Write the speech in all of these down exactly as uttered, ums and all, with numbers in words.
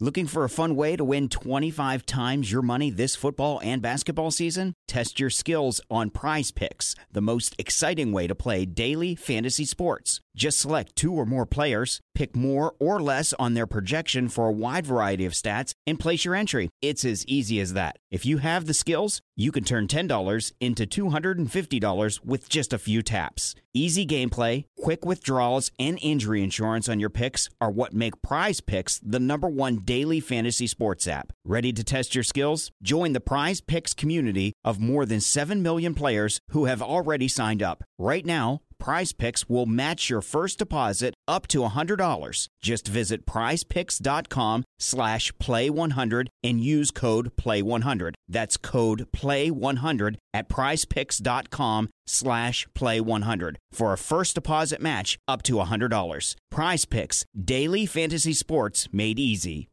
Looking for a fun way to win twenty-five times your money this football and basketball season? Test your skills on Prize Picks, the most exciting way to play daily fantasy sports. Just select two or more players, pick more or less on their projection for a wide variety of stats, and place your entry. It's as easy as that. If you have the skills, you can turn ten dollars into two hundred fifty dollars with just a few taps. Easy gameplay, quick withdrawals, and injury insurance on your picks are what make Prize Picks the number one daily fantasy sports app. Ready to test your skills? Join the Prize Picks community of more than seven million players who have already signed up. Right now, Prize Picks will match your first deposit up to one hundred dollars. Just visit prizepicks.com slash play one hundred and use code play one hundred. That's code play one hundred at prizepicks.com slash play one hundred for a first deposit match up to one hundred dollars. Prize Picks, daily fantasy sports made easy.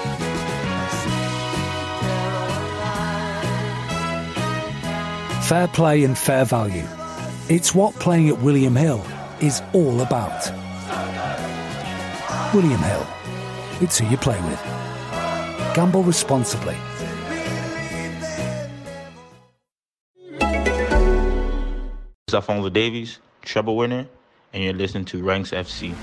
Fair play and fair value. It's what playing at William Hill is all about. William Hill. It's who you play with. Gamble responsibly. It's Alfonso Davies, treble winner, and you're listening to Ranks F C.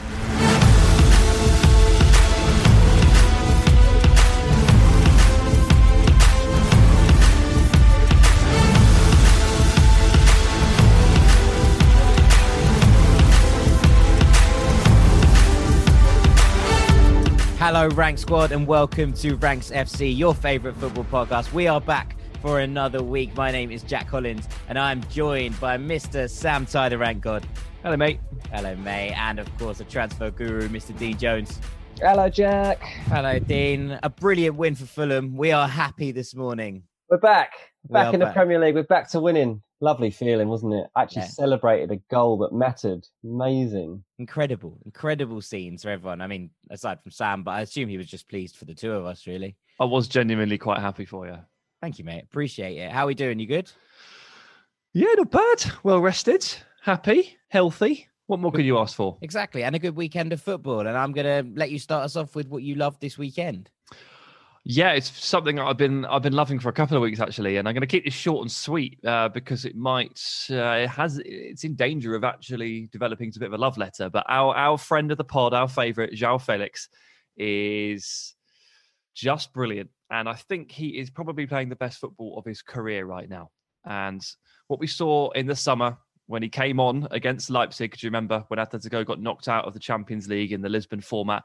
Hello, Rank Squad, and welcome to Ranks F C, your favourite football podcast. We are back for another week. My name is Jack Collins, and I'm joined by Mister Sam Ty, the Rank God. Hello, mate. Hello, mate. And, of course, the transfer guru, Mister Dean Jones. Hello, Jack. Hello, Dean. A brilliant win for Fulham. We are happy this morning. We're back. Back in the back. Premier League. We're back to winning. Lovely feeling, wasn't it? Actually Yeah. Celebrated a goal that mattered. Amazing. Incredible. Incredible scenes for everyone. I mean, aside from Sam, but I assume he was just pleased for the two of us, really. I was genuinely quite happy for you. Thank you, mate. Appreciate it. How are we doing? You good? Yeah, not bad. Well rested, happy, healthy. What more could you ask for? Exactly. And a good weekend of football. And I'm going to let you start us off with what you loved this weekend. Yeah, it's something I've been I've been loving for a couple of weeks actually, and I'm going to keep this short and sweet uh, because it might uh, it has it's in danger of actually developing to a bit of a love letter. But our our friend of the pod, our favourite João Felix, is just brilliant, and I think he is probably playing the best football of his career right now. And what we saw in the summer when he came on against Leipzig, do you remember when Atletico got knocked out of the Champions League in the Lisbon format?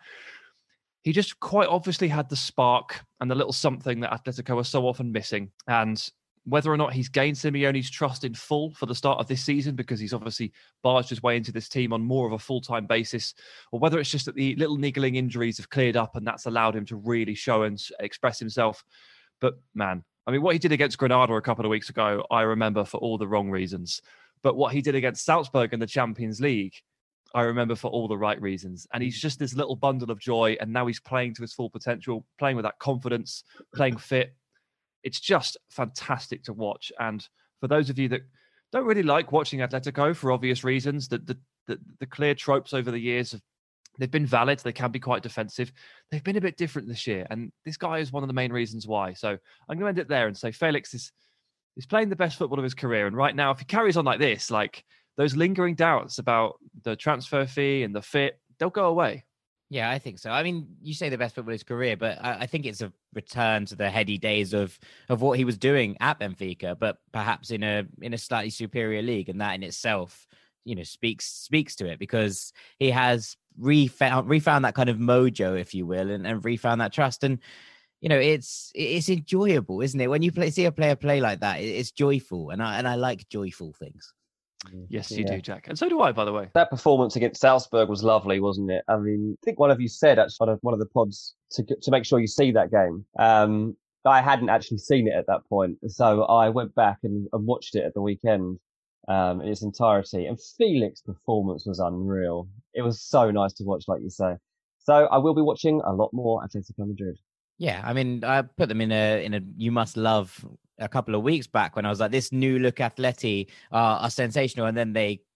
He just quite obviously had the spark and the little something that Atletico are so often missing. And whether or not he's gained Simeone's trust in full for the start of this season, because he's obviously barged his way into this team on more of a full-time basis, or whether it's just that the little niggling injuries have cleared up and that's allowed him to really show and express himself. But man, I mean, what he did against Granada a couple of weeks ago, I remember for all the wrong reasons. But what he did against Salzburg in the Champions League, I remember for all the right reasons. And he's just this little bundle of joy. And now he's playing to his full potential, playing with that confidence, playing fit. It's just fantastic to watch. And for those of you that don't really like watching Atletico for obvious reasons, the, the, the, the clear tropes over the years, have, they've been valid. They can be quite defensive. They've been a bit different this year. And this guy is one of the main reasons why. So I'm going to end it there and say Felix is, is playing the best football of his career. And right now, if he carries on like this, like, those lingering doubts about the transfer fee and the fit, they'll go away. Yeah, I think so. I mean, you say the best football of his career, but I, I think it's a return to the heady days of of what he was doing at Benfica, but perhaps in a in a slightly superior league, and that in itself, you know, speaks speaks to it, because he has refound refound that kind of mojo, if you will, and, and refound that trust. And you know, it's it's enjoyable, isn't it? When you play, see a player play like that, it's joyful, and I and I like joyful things. Yes, you Yeah. do, Jack. And so do I, by the way. That performance against Salzburg was lovely, wasn't it? I mean, I think one of you said actually on one of the pods to to make sure you see that game. Um, I hadn't actually seen it at that point, so I went back and, and watched it at the weekend um, in its entirety. And Felix's performance was unreal. It was so nice to watch, like you say. So I will be watching a lot more Atletico Madrid. Yeah, I mean, I put them in a in a you must love a couple of weeks back when I was like, this new look Atleti are, are sensational, and then they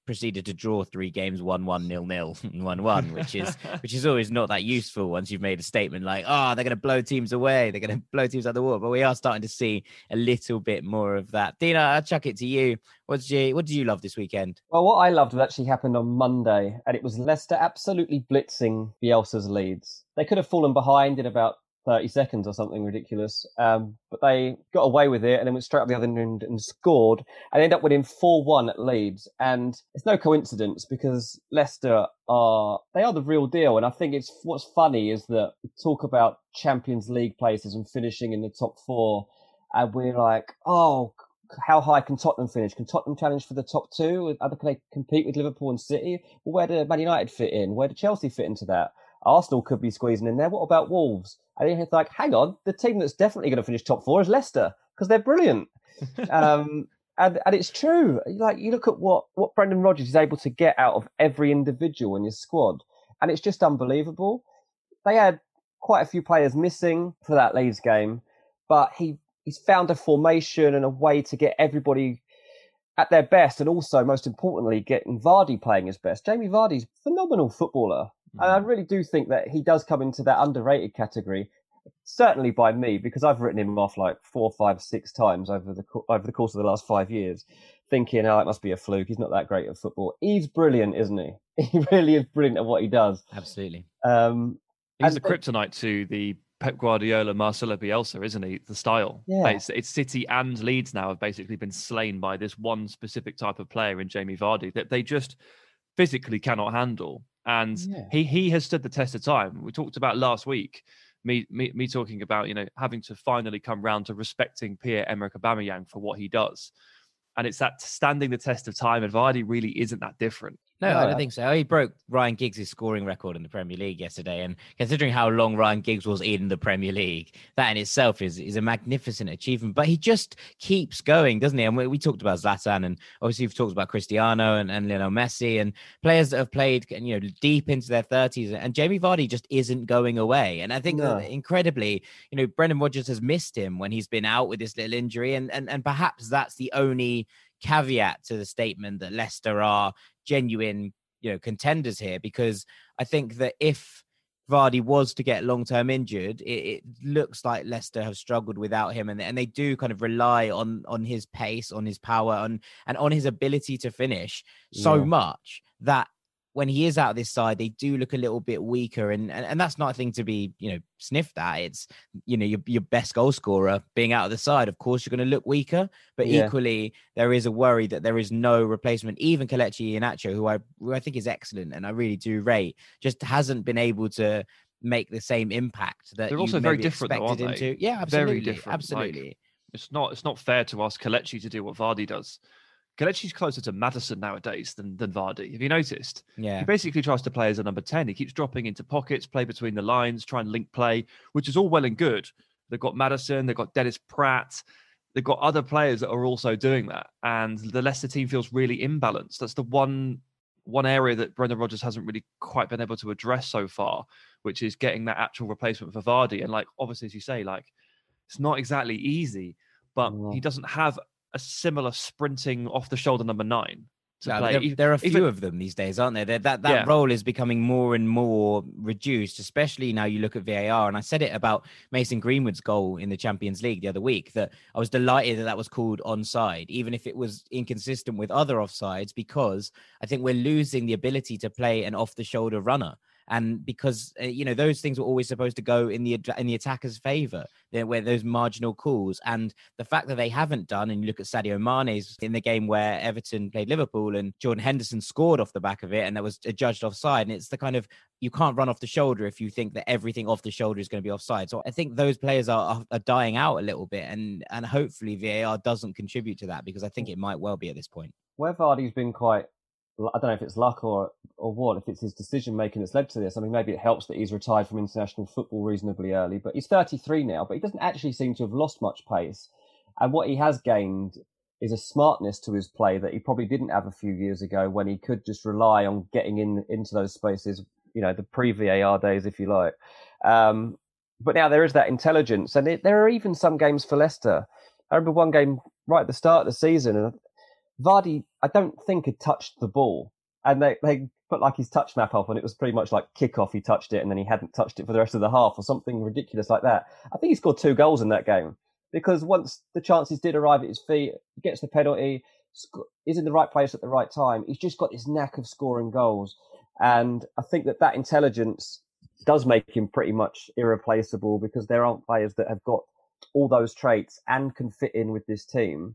proceeded to draw three games one one nil nil one one, which is which is always not that useful once you've made a statement like, oh, they're going to blow teams away, they're going to blow teams out of the water. But we are starting to see a little bit more of that. Dina, I'll chuck it to you. What did you what did you love this weekend? Well, what I loved actually happened on Monday, and it was Leicester absolutely blitzing Bielsa's Leeds. They could have fallen behind in about thirty seconds or something ridiculous. Um, but they got away with it and then went straight up the other end and scored and ended up winning four one at Leeds. And it's no coincidence because Leicester are, they are the real deal. And I think it's, what's funny is that we talk about Champions League places and finishing in the top four. And we're like, oh, how high can Tottenham finish? Can Tottenham challenge for the top two? Can they compete with Liverpool and City? Well, where do Man United fit in? Where do Chelsea fit into that? Arsenal could be squeezing in there. What about Wolves? And then it's like, hang on, the team that's definitely going to finish top four is Leicester because they're brilliant. um, and and it's true. Like you look at what what Brendan Rodgers is able to get out of every individual in his squad, and it's just unbelievable. They had quite a few players missing for that Leeds game, but he he's found a formation and a way to get everybody at their best, and also most importantly, getting Vardy playing his best. Jamie Vardy's a phenomenal footballer. And I really do think that he does come into that underrated category, certainly by me, because I've written him off like four, five, six times over the over the course of the last five years, thinking, oh, it must be a fluke. He's not that great at football. He's brilliant, isn't he? He really is brilliant at what he does. Absolutely. Um, He's the kryptonite to the Pep Guardiola, Marcelo Bielsa, isn't he? The style. Yeah. It's, it's City and Leeds now have basically been slain by this one specific type of player in Jamie Vardy that they just physically cannot handle. And yeah. he he has stood the test of time. We talked about last week, me me, me talking about, you know, having to finally come round to respecting Pierre-Emerick Aubameyang for what he does. And it's that standing the test of time, and Vardy really isn't that different. No, I don't think so. He broke Ryan Giggs' scoring record in the Premier League yesterday. And considering how long Ryan Giggs was in the Premier League, that in itself is, is a magnificent achievement. But he just keeps going, doesn't he? And we, we talked about Zlatan, and obviously we've talked about Cristiano and, and Lionel Messi and players that have played, you know, deep into their thirties. And Jamie Vardy just isn't going away. And I think no. that incredibly, you know, Brendan Rodgers has missed him when he's been out with this little injury. And, and, and perhaps that's the only caveat to the statement that Leicester are genuine, you know, contenders here, because I think that if Vardy was to get long-term injured, it, it looks like Leicester have struggled without him, and, and they do kind of rely on on his pace, on his power, on and on his ability to finish so yeah. much that when he is out of this side, they do look a little bit weaker. And, and, and that's not a thing to be, you know, sniffed at. It's, you know, your, your best goal scorer being out of the side. Of course, you're going to look weaker, but yeah. equally, there is a worry that there is no replacement. Even Kelechi Iheanacho, who I, who I think is excellent and I really do rate, just hasn't been able to make the same impact that they're you also very maybe different, though, aren't expected they? him to. Yeah, absolutely. Very different. Absolutely. Like, it's not, it's not fair to ask Kelechi to do what Vardy does. Kelechi's closer to Maddison nowadays than, than Vardy. Have you noticed? Yeah. He basically tries to play as a number ten. He keeps dropping into pockets, play between the lines, try and link play, which is all well and good. They've got Maddison, they've got Dennis Pratt, they've got other players that are also doing that. And the Leicester team feels really imbalanced. That's the one one area that Brendan Rodgers hasn't really quite been able to address so far, which is getting that actual replacement for Vardy. And like, obviously, as you say, like, it's not exactly easy, but Mm. he doesn't have a similar sprinting off the shoulder number nine to No, play. there, there are a few Even, of them these days, aren't there? That that, that Yeah. role is becoming more and more reduced, especially now you look at V A R. And I said it about Mason Greenwood's goal in the Champions League the other week, that I was delighted that that was called onside, even if it was inconsistent with other offsides, because I think we're losing the ability to play an off-the-shoulder runner. And because, uh, you know, those things were always supposed to go in the in the attacker's favour, where those marginal calls. And the fact that they haven't done, and you look at Sadio Mane's in the game where Everton played Liverpool and Jordan Henderson scored off the back of it, and that was judged offside. And it's the kind of, you can't run off the shoulder if you think that everything off the shoulder is going to be offside. So I think those players are, are dying out a little bit, and and hopefully V A R doesn't contribute to that, because I think it might well be at this point. Where Vardy's been quite, I don't know if it's luck or or what, if it's his decision making that's led to this. I mean, maybe it helps that he's retired from international football reasonably early, but he's thirty-three now, but he doesn't actually seem to have lost much pace. And what he has gained is a smartness to his play that he probably didn't have a few years ago, when he could just rely on getting in into those spaces, you know, the pre-V A R days, if you like. Um, but now there is that intelligence, and it, there are even some games for Leicester. I remember one game right at the start of the season, and Vardy, I don't think had touched the ball, and they they put like his touch map up, and it was pretty much like kick-off. He touched it, and then he hadn't touched it for the rest of the half, or something ridiculous like that. I think he scored two goals in that game because once the chances did arrive at his feet, he gets the penalty, is in the right place at the right time. He's just got this knack of scoring goals, and I think that that intelligence does make him pretty much irreplaceable because there aren't players that have got all those traits and can fit in with this team.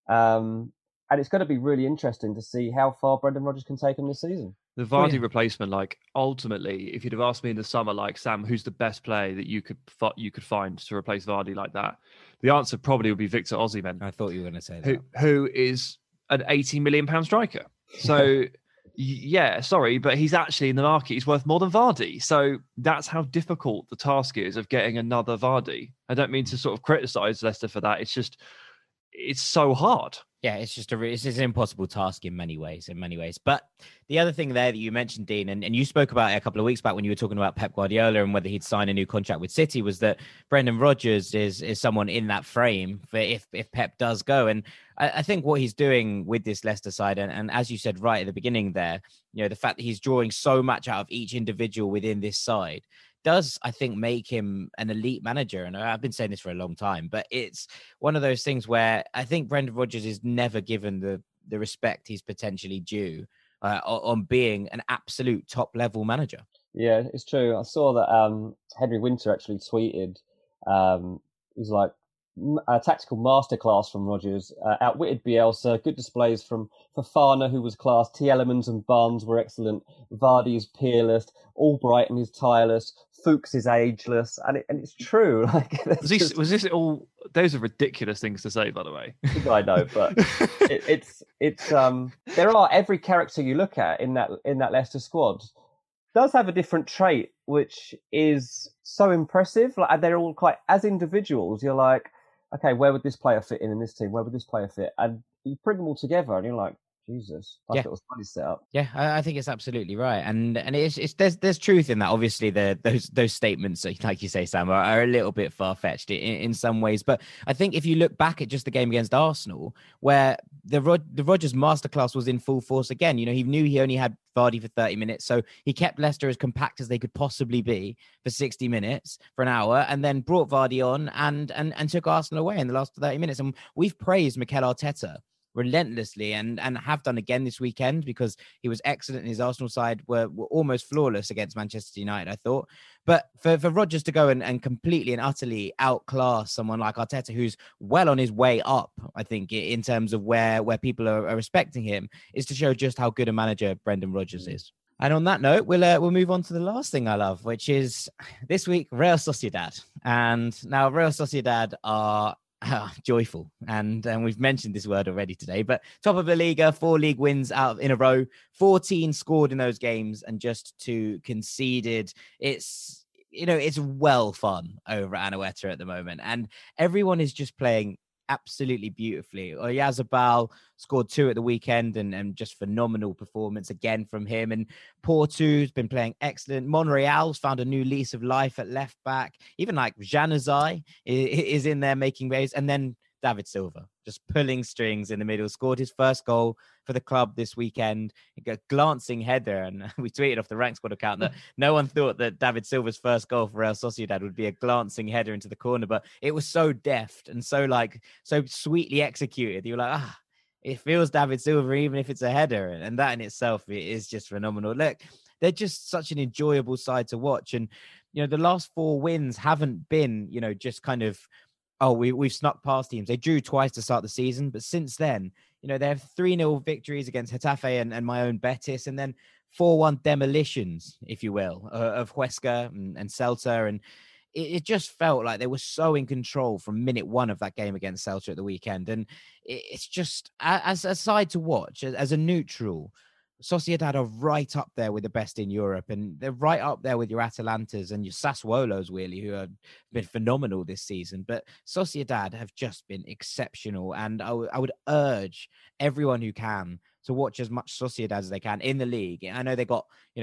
Um, and it's going to be really interesting to see how far Brendan Rodgers can take him this season. The Vardy oh, yeah. replacement, like ultimately, if you'd have asked me in the summer, like Sam, who's the best player that you could you could find to replace Vardy like that? The answer probably would be Victor Osimhen. I thought you were going to say that. Who, who is an eighty million pound striker. So yeah, sorry, but he's actually in the market. He's worth more than Vardy. So that's how difficult the task is of getting another Vardy. I don't mean to sort of criticise Leicester for that. It's just, it's so hard. Yeah, it's just a it's, it's an impossible task in many ways, in many ways. But the other thing there that you mentioned, Dean, and, and you spoke about it a couple of weeks back when you were talking about Pep Guardiola and whether he'd sign a new contract with City, was that Brendan Rodgers is is someone in that frame for if if Pep does go. And I, I think what he's doing with this Leicester side, and, and as you said right at the beginning there, you know, the fact that he's drawing so much out of each individual within this side does, I think, make him an elite manager. And I've been saying this for a long time, but it's one of those things where I think Brendan Rodgers is never given the, the respect he's potentially due uh, on being an absolute top level manager. Yeah, it's true. I saw that um, Henry Winter actually tweeted, um, it was like, a tactical masterclass from Rodgers, uh, outwitted Bielsa, good displays from Fofana, who was class, Tielemans and Barnes were excellent, Vardy is peerless, Albrighton is tireless, Fuchs is ageless, and it, and it's true. Like, was, he, just... was this all? Those are ridiculous things to say, by the way. I know, but it, it's it's um there are every character you look at in that in that Leicester squad does have a different trait, which is so impressive. Like, they're all quite, as individuals, you're like, okay, where would this player fit in in this team? Where would this player fit? And you bring them all together, and you're like, Jesus, that's yeah. little funny setup. Yeah, I, I think it's absolutely right, and and it's, it's there's there's truth in that. Obviously, the those those statements, like you say, Sam, are, are a little bit far fetched in, in some ways. But I think if you look back at just the game against Arsenal, where the Rod, the Rodgers masterclass was in full force again. You know, he knew he only had Vardy for thirty minutes, so he kept Leicester as compact as they could possibly be for sixty minutes, for an hour, and then brought Vardy on and and and took Arsenal away in the last thirty minutes. And we've praised Mikel Arteta relentlessly and and have done again this weekend because he was excellent and his Arsenal side were, were almost flawless against Manchester United, I thought. But for, for Rodgers to go and, and completely and utterly outclass someone like Arteta, who's well on his way up, I think, in terms of where, where people are, are respecting him, is to show just how good a manager Brendan Rodgers is. And on that note, we'll uh, we'll move on to the last thing I love, which is this week, Real Sociedad. And now Real Sociedad are Ah, joyful, and and we've mentioned this word already today, but top of the Liga, four league wins out in a row, fourteen scored in those games and just two conceded. It's, you know, it's well fun over at Anoeta at the moment, and everyone is just playing absolutely beautifully. Oyarzabal scored two at the weekend, and, and just phenomenal performance again from him. And Porto's been playing excellent. Monreal's found a new lease of life at left back. Even like Januzaj is in there making waves. And then David Silva just pulling strings in the middle, scored his first goal for the club this weekend. A glancing header, and we tweeted off the Rank Squad account that no one thought that David Silva's first goal for Real Sociedad would be a glancing header into the corner, but it was so deft and so like so sweetly executed. You're like, ah, it feels David Silva even if it's a header, and that in itself is just phenomenal. Look, they're just such an enjoyable side to watch, and you know the last four wins haven't been, you know, just kind of, oh, we, we've snuck past teams. They drew twice to start the season, but since then, you know, they have three nil victories against Getafe and, and my own Betis, and then four one demolitions, if you will, uh, of Huesca and, and Celta. And it, it just felt like they were so in control from minute one of that game against Celta at the weekend. And it, it's just, as a side to watch, as, as a neutral, Sociedad are right up there with the best in Europe, and they're right up there with your Atalantas and your Sassuolos, really, who have been phenomenal this season. But Sociedad have just been exceptional, and I, w- I would urge everyone who can to watch as much Sociedad as they can in the league. I know they got, you know,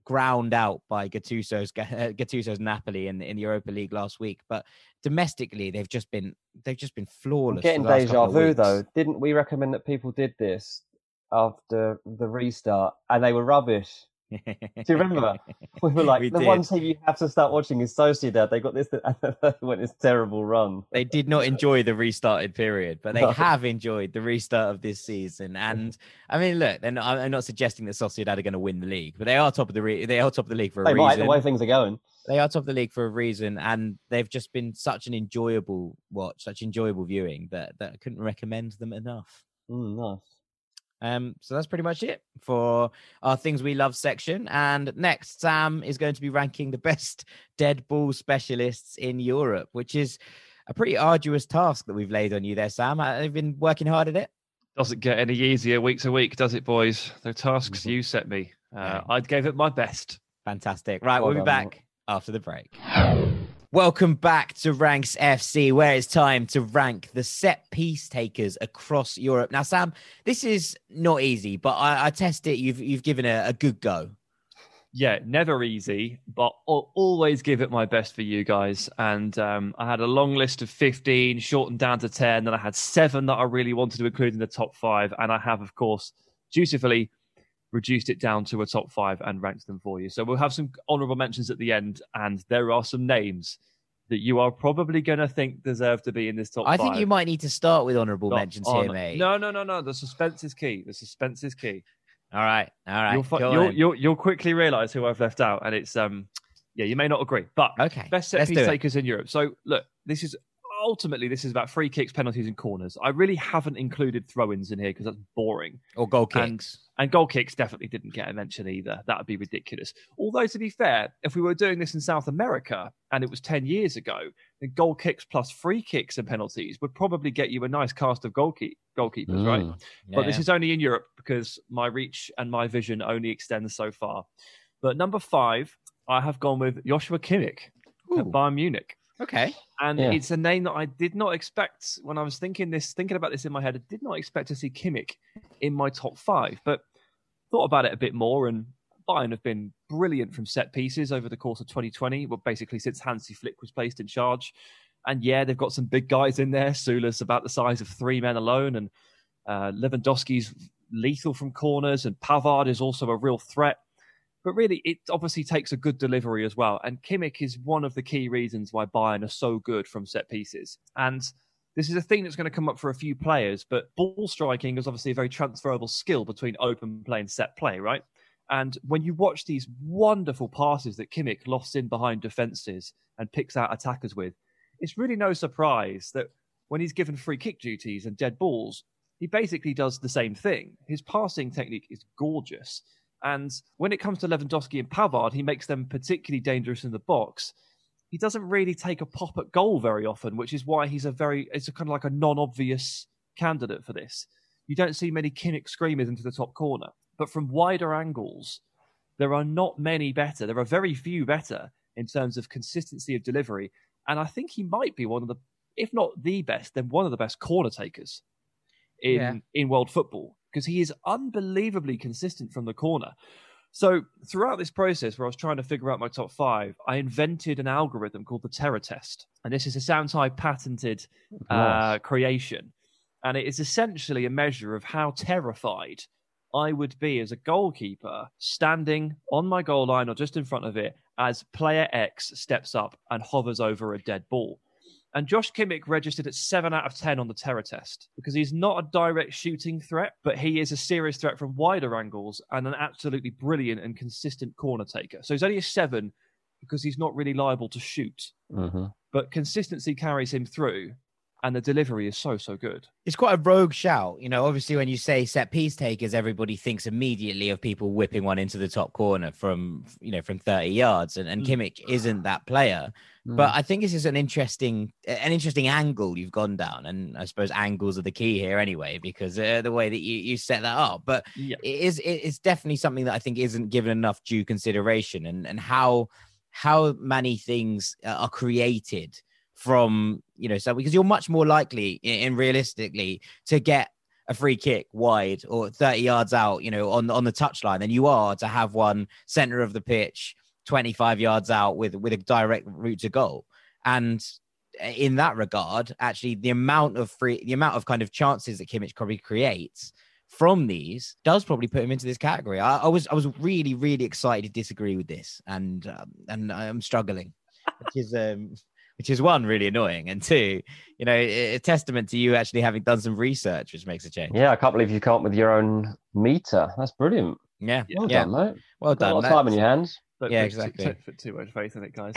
ground out by Gattuso's Gattuso's Napoli in, in the Europa League last week. But domestically, they've just been they've just been flawless. I'm getting for the last deja couple of vu weeks. though. Didn't we recommend that people did this after the restart and they were rubbish? Do you remember? We were like, We the did. one team you have to start watching is Sociedad. They got this and went this terrible run. They did not enjoy the restarted period, but they No. have enjoyed the restart of this season. And I mean, look, they're not, I'm not suggesting that Sociedad are going to win the league, but they are top of the re- they are top of the league for a They reason. might, the way things are going. They are top of the league for a reason, and they've just been such an enjoyable watch, such enjoyable viewing that that I couldn't recommend them enough. Mm, nice. Um, so that's pretty much it for our things we love section. And next, Sam is going to be ranking the best dead ball specialists in Europe, which is a pretty arduous task that we've laid on you there, Sam. Have you been working hard at it? Doesn't get any easier week to week, does it, boys? The tasks Mm-hmm. you set me. Uh, Yeah. I gave it my best. Fantastic. Right, Well we'll be done, back after the break. Welcome back to Ranks F C, where it's time to rank the set piece takers across Europe. Now, Sam, this is not easy, but I, I test it. You've you've given a, a good go. Yeah, never easy, but I'll always give it my best for you guys. And um, I had a long list of fifteen, shortened down to ten. Then I had seven that I really wanted to include in the top five. And I have, of course, dutifully reduced it down to a top five and ranked them for you. So we'll have some honorable mentions at the end. And there are some names that you are probably going to think deserve to be in this top I five. think you might need to start with honourable Not mentions on- here, mate. No, no, no, no. The suspense is key. The suspense is key. All right, all right. You'll, fi- go you'll, on. you'll, you'll quickly realise who I've left out. And it's, um, yeah, you may not agree. But Okay, best set let's piece do it. takers in Europe. So look, this is ultimately this is about free kicks, penalties, and corners. I really haven't included throw-ins in here because that's boring. Or goal And- kicks. And goal kicks definitely didn't get a mention either. That would be ridiculous. Although, to be fair, if we were doing this in South America and it was ten years ago, then goal kicks plus free kicks and penalties would probably get you a nice cast of goalkeep- goalkeepers, right? Mm. But this Yeah. is only in Europe because my reach and my vision only extends so far. But number five, I have gone with Joshua Kimmich at Ooh, Bayern Munich. okay. And Yeah. it's a name that I did not expect when I was thinking this, thinking about this in my head. I did not expect to see Kimmich in my top five, but thought about it a bit more. And Bayern have been brilliant from set pieces over the course of twenty twenty, well, basically since Hansi Flick was placed in charge. And yeah, they've got some big guys in there. Sula's about the size of three men alone, and uh, Lewandowski's lethal from corners, and Pavard is also a real threat. But really, it obviously takes a good delivery as well. And Kimmich is one of the key reasons why Bayern are so good from set pieces. And this is a thing that's going to come up for a few players, but ball striking is obviously a very transferable skill between open play and set play, right? And when you watch these wonderful passes that Kimmich lofts in behind defences and picks out attackers with, it's really no surprise that when he's given free kick duties and dead balls, he basically does the same thing. His passing technique is gorgeous. And when it comes to Lewandowski and Pavard, he makes them particularly dangerous in the box. He doesn't really take a pop at goal very often, which is why he's a very, it's a kind of like a non-obvious candidate for this. You don't see many Kimmich screamers into the top corner, but from wider angles, there are not many better. There are very few better in terms of consistency of delivery. And I think he might be one of the, if not the best, then one of the best corner takers in, Yeah. in world football, because he is unbelievably consistent from the corner. So throughout this process where I was trying to figure out my top five, I invented an algorithm called the Terror Test. And this is a Soundtype patented uh, Nice. creation. And it is essentially a measure of how terrified I would be as a goalkeeper standing on my goal line or just in front of it as player X steps up and hovers over a dead ball. And Josh Kimmich registered at seven out of ten on the Terror Test because he's not a direct shooting threat, but he is a serious threat from wider angles and an absolutely brilliant and consistent corner taker. So he's only a seven because he's not really liable to shoot, Mm-hmm. but consistency carries him through and the delivery is so, so good. It's quite a rogue shout. You know, obviously when you say set piece takers, everybody thinks immediately of people whipping one into the top corner from, you know, from thirty yards. And, and Mm. Kimmich isn't that player. But I think this is an interesting, an interesting angle you've gone down. And I suppose angles are the key here anyway, because uh, the way that you, you set that up, but Yeah. it is, it is definitely something that I think isn't given enough due consideration, and, and how, how many things uh, are created from, you know, so because you're much more likely and realistically to get a free kick wide or thirty yards out, you know, on, on the touchline than you are to have one center of the pitch, twenty-five yards out with, with a direct route to goal. And in that regard, actually, the amount of free, the amount of kind of chances that Kimmich probably creates from these does probably put him into this category. I, I was, I was really, really excited to disagree with this, and um, and I'm struggling, which is um, which is one, really annoying, and two, you know, a, a testament to you actually having done some research, which makes a change. Yeah, I can't believe you come up with your own meter. That's brilliant. Yeah, well yeah. done, mate. Well Got done. a lot of time in your hands. Don't Yeah, put exactly. Too, don't put too much faith in it, guys.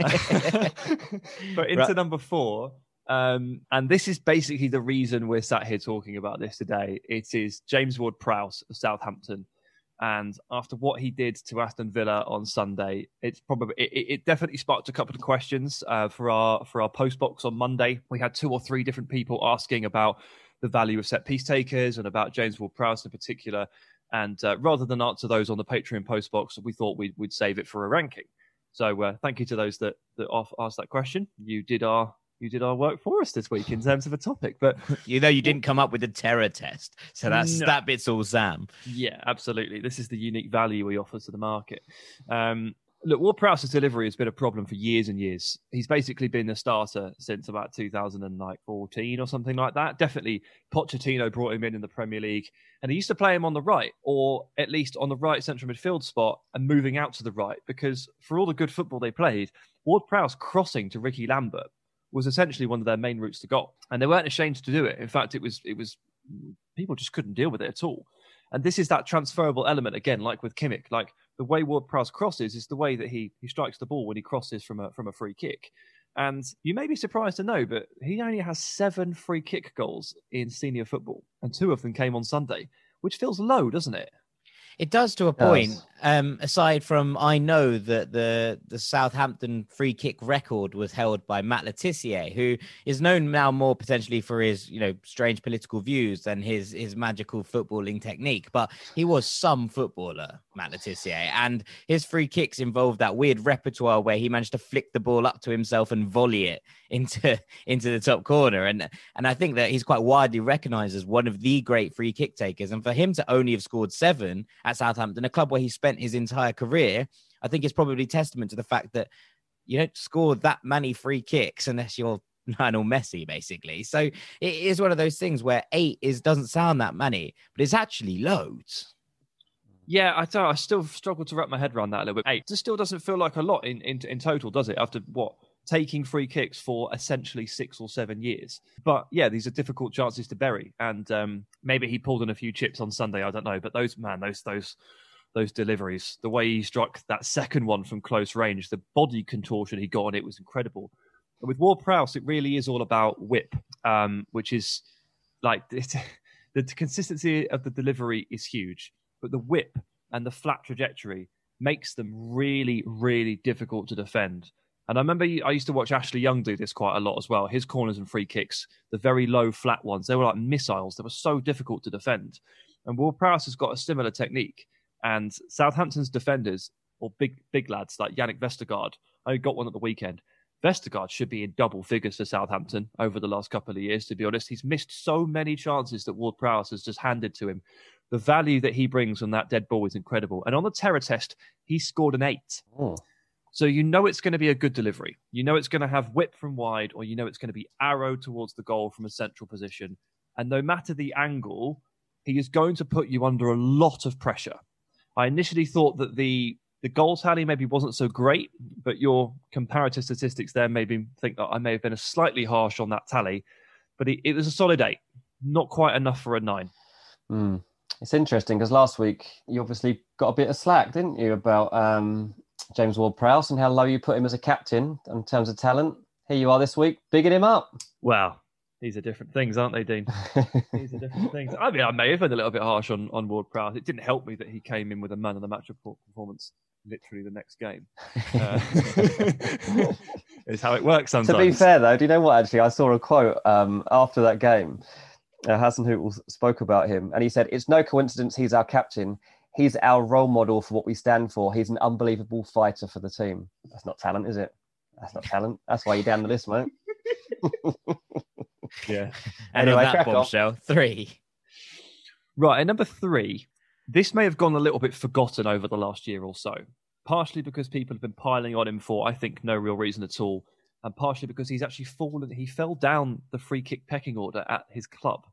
But into Right. number four, um, and this is basically the reason we're sat here talking about this today. It is James Ward-Prowse of Southampton. And after what he did to Aston Villa on Sunday, it's probably it, it definitely sparked a couple of questions uh, for our for our post box on Monday. We had two or three different people asking about the value of set piece takers and about James Ward-Prowse in particular. And uh, rather than answer those on the Patreon post box, we thought we'd, we'd save it for a ranking. So uh, thank you to those that that asked that question. You did our you did our work for us this week in terms of a topic. But You know, you didn't come up with a terror test, so that's No. that bit's all Sam. yeah, absolutely. This is the unique value we offer to the market. Um, look, Ward-Prowse's delivery has been a problem for years and years. He's basically been the starter since about two thousand fourteen or something like that. Definitely Pochettino brought him in in the Premier League, and he used to play him on the right, or at least on the right central midfield spot and moving out to the right, because for all the good football they played, Ward-Prowse crossing to Ricky Lambert was essentially one of their main routes to goal. And they weren't ashamed to do it. In fact, it was it was people just couldn't deal with it at all. And this is that transferable element, again, like with Kimmich. Like the way Ward-Prowse crosses is the way that he he strikes the ball when he crosses from a from a free kick. And you may be surprised to know, but he only has seven free kick goals in senior football, and two of them came on Sunday, which feels low, doesn't it? It does to a point. Um, aside from, I know that the the Southampton free kick record was held by Matt Letizia, who is known now more potentially for his, you know, strange political views than his his magical footballing technique. But he was some footballer, Matt Letizia, and his free kicks involved that weird repertoire where he managed to flick the ball up to himself and volley it into into the top corner. And and I think that he's quite widely recognised as one of the great free kick takers. And for him to only have scored seven at Southampton, a club where he spent his entire career, I think it's probably testament to the fact that you don't score that many free kicks unless you're Lionel Messi, basically. So it is one of those things where eight is doesn't sound that many, but it's actually loads. Yeah, I don't, I still struggle to wrap my head around that a little bit. Eight just still doesn't feel like a lot in, in, in total, does it? After what? Taking free kicks for essentially six or seven years. But yeah, these are difficult chances to bury. And um, maybe he pulled in a few chips on Sunday, I don't know. But those, man, those those those deliveries, the way he struck that second one from close range, the body contortion he got on it was incredible. But with Ward-Prowse, it really is all about whip, um, which is like it, the consistency of the delivery is huge. But the whip and the flat trajectory makes them really, really difficult to defend. And I remember I used to watch Ashley Young do this quite a lot as well. His corners and free kicks, the very low, flat ones, they were like missiles. They were so difficult to defend. And Ward-Prowse has got a similar technique. And Southampton's defenders, or big big lads like Yannick Vestergaard, I got one at the weekend. Vestergaard should be in double figures for Southampton over the last couple of years, to be honest. He's missed so many chances that Ward-Prowse has just handed to him. The value that he brings on that dead ball is incredible. And on the terror test, he scored an eight. Oh. So you know it's going to be a good delivery. You know it's going to have whip from wide, or you know it's going to be arrow towards the goal from a central position. And no matter the angle, he is going to put you under a lot of pressure. I initially thought that the the goal tally maybe wasn't so great, but your comparative statistics there made me think that I may have been a slightly harsh on that tally. But it, it was a solid eight, not quite enough for a nine. Mm. It's interesting because last week you obviously got a bit of slack, didn't you, about um, James Ward-Prowse and how low you put him as a captain in terms of talent. Here you are this week, bigging him up. Wow. These are different things, aren't they, Dean? These are different things. I mean, I may have been a little bit harsh on, on Ward-Prowse. It didn't help me that he came in with a man of the match report performance literally the next game. Uh, it's how it works sometimes. To be fair, though, do you know what, actually? I saw a quote um, after that game. Uh, Hasenhüttl spoke about him, and he said, "It's no coincidence he's our captain. He's our role model for what we stand for. He's an unbelievable fighter for the team." That's not talent, is it? That's not talent. That's why you're down the list, mate. Yeah. And Anyway, on that crack on. bombshell, three. Right, at number three, this may have gone a little bit forgotten over the last year or so, partially because people have been piling on him for, I think, no real reason at all, and partially because he's actually fallen, he fell down the free kick pecking order at his club.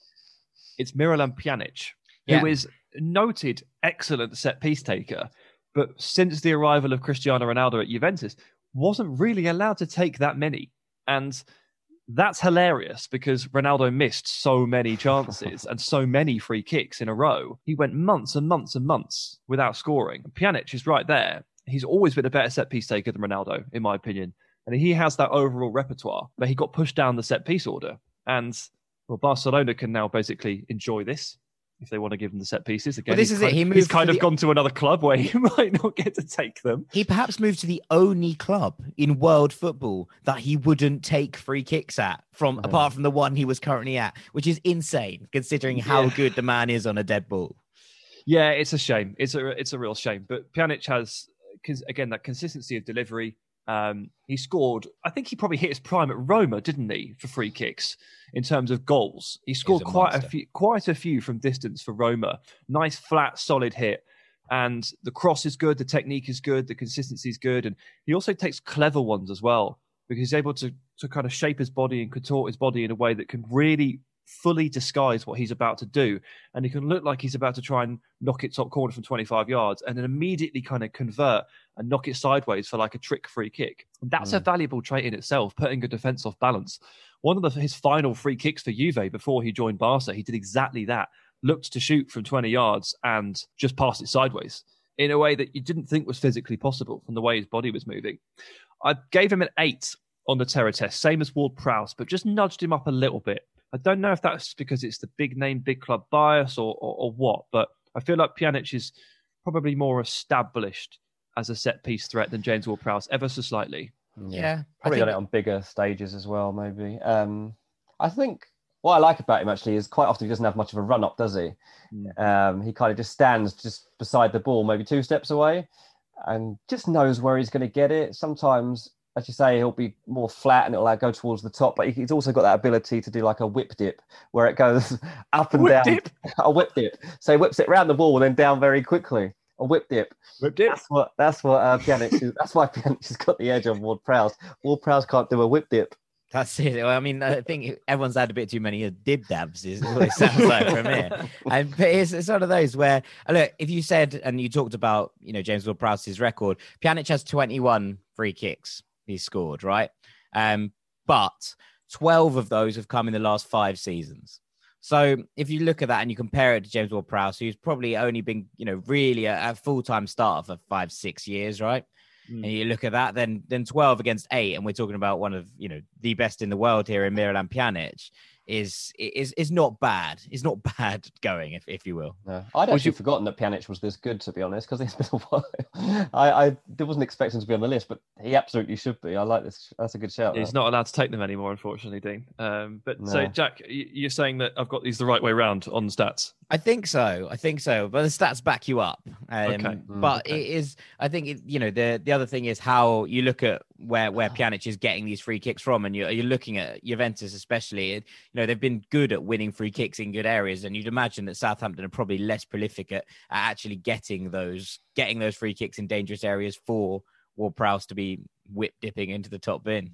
It's Miralem Pjanic, Yeah. who is noted excellent set-piece taker, but since the arrival of Cristiano Ronaldo at Juventus, wasn't really allowed to take that many. And that's hilarious because Ronaldo missed so many chances and so many free kicks in a row. He went months and months and months without scoring. Pjanic is right there. He's always been a better set-piece taker than Ronaldo, in my opinion. And he has that overall repertoire, but he got pushed down the set-piece order. And, well, Barcelona can now basically enjoy this if they want to give him the set pieces. Again, Well, this he's is kind, it. He moved he's kind to of the- gone to another club where he might not get to take them. He perhaps moved to the only club in world football that he wouldn't take free kicks at, from apart from the one he was currently at, which is insane considering how Yeah. good the man is on a dead ball. Yeah, it's a shame. It's a it's a real shame. But Pjanic has, because again, that consistency of delivery. Um, he scored. I think he probably hit his prime at Roma, didn't he, for free kicks in terms of goals? He scored a quite a monster. few, quite a few from distance for Roma. Nice, flat, solid hit, and the cross is good. The technique is good. The consistency is good, and he also takes clever ones as well because he's able to to kind of shape his body and contort his body in a way that can really fully disguise what he's about to do, and he can look like he's about to try and knock it top corner from twenty-five yards and then immediately kind of convert and knock it sideways for like a trick free kick. And that's a valuable trait in itself, putting a defense off balance. One of the, his final free kicks for Juve before he joined Barca, he did exactly that. Looked to shoot from twenty yards and just passed it sideways in a way that you didn't think was physically possible from the way his body was moving. I gave him an eight on the terror test, same as Ward-Prowse, but just nudged him up a little bit. I don't know if that's because it's the big name, big club bias or, or, or what, but I feel like Pjanic is probably more established as a set-piece threat than James Ward-Prowse, ever so slightly. Yeah, Probably I done think- it on bigger stages as well, maybe. Um, I think what I like about him actually is quite often he doesn't have much of a run-up, does he? Mm. Um, he kind of just stands just beside the ball, maybe two steps away, and just knows where he's going to get it. Sometimes, as you say, he'll be more flat and it'll like, go towards the top, but he's also got that ability to do like a whip dip where it goes up and Whip down. dip? A whip dip. So he whips it round the ball and then down very quickly. A whip dip. Whip dip. That's what. That's what uh, Pjanic is. That's why Pjanic has got the edge on Ward-Prowse. Ward-Prowse can't do a whip dip. That's it. Well, I mean, I think everyone's had a bit too many dib dabs, is what it sounds like from here. And but it's, it's one of those where, uh, look, if you said, and you talked about, you know, James Ward-Prowse's record, Pjanic has twenty-one free kicks he's scored, right? Um, but twelve of those have come in the last five seasons. So if you look at that and you compare it to James Ward-Prowse, who's probably only been, you know, really a, a full-time starter for five, six years, right? Mm. And you look at that, then then twelve against eight, and we're talking about one of, you know, the best in the world here in Miralem Pjanic, is is is not bad. It's not bad going, if if you will. No, I'd actually forgotten that Pjanic was this good, to be honest, because it's been a while. I, I wasn't expecting him to be on the list, but he absolutely should be. I like this. That's a good shout. He's that. not allowed to take them anymore, unfortunately, Dean. Um, but so, No. Jack, y- you're saying that I've got these the right way round on the stats. I think so. I think so. But the stats back you up. Um, Okay. Mm, but okay. it is, I think, it, you know, the the other thing is how you look at where where Pjanic is getting these free kicks from, and you're, you're looking at Juventus especially. It, you know, they've been good at winning free kicks in good areas, and you'd imagine that Southampton are probably less prolific at, at actually getting those getting those free kicks in dangerous areas for Ward-Prowse to be whip dipping into the top bin.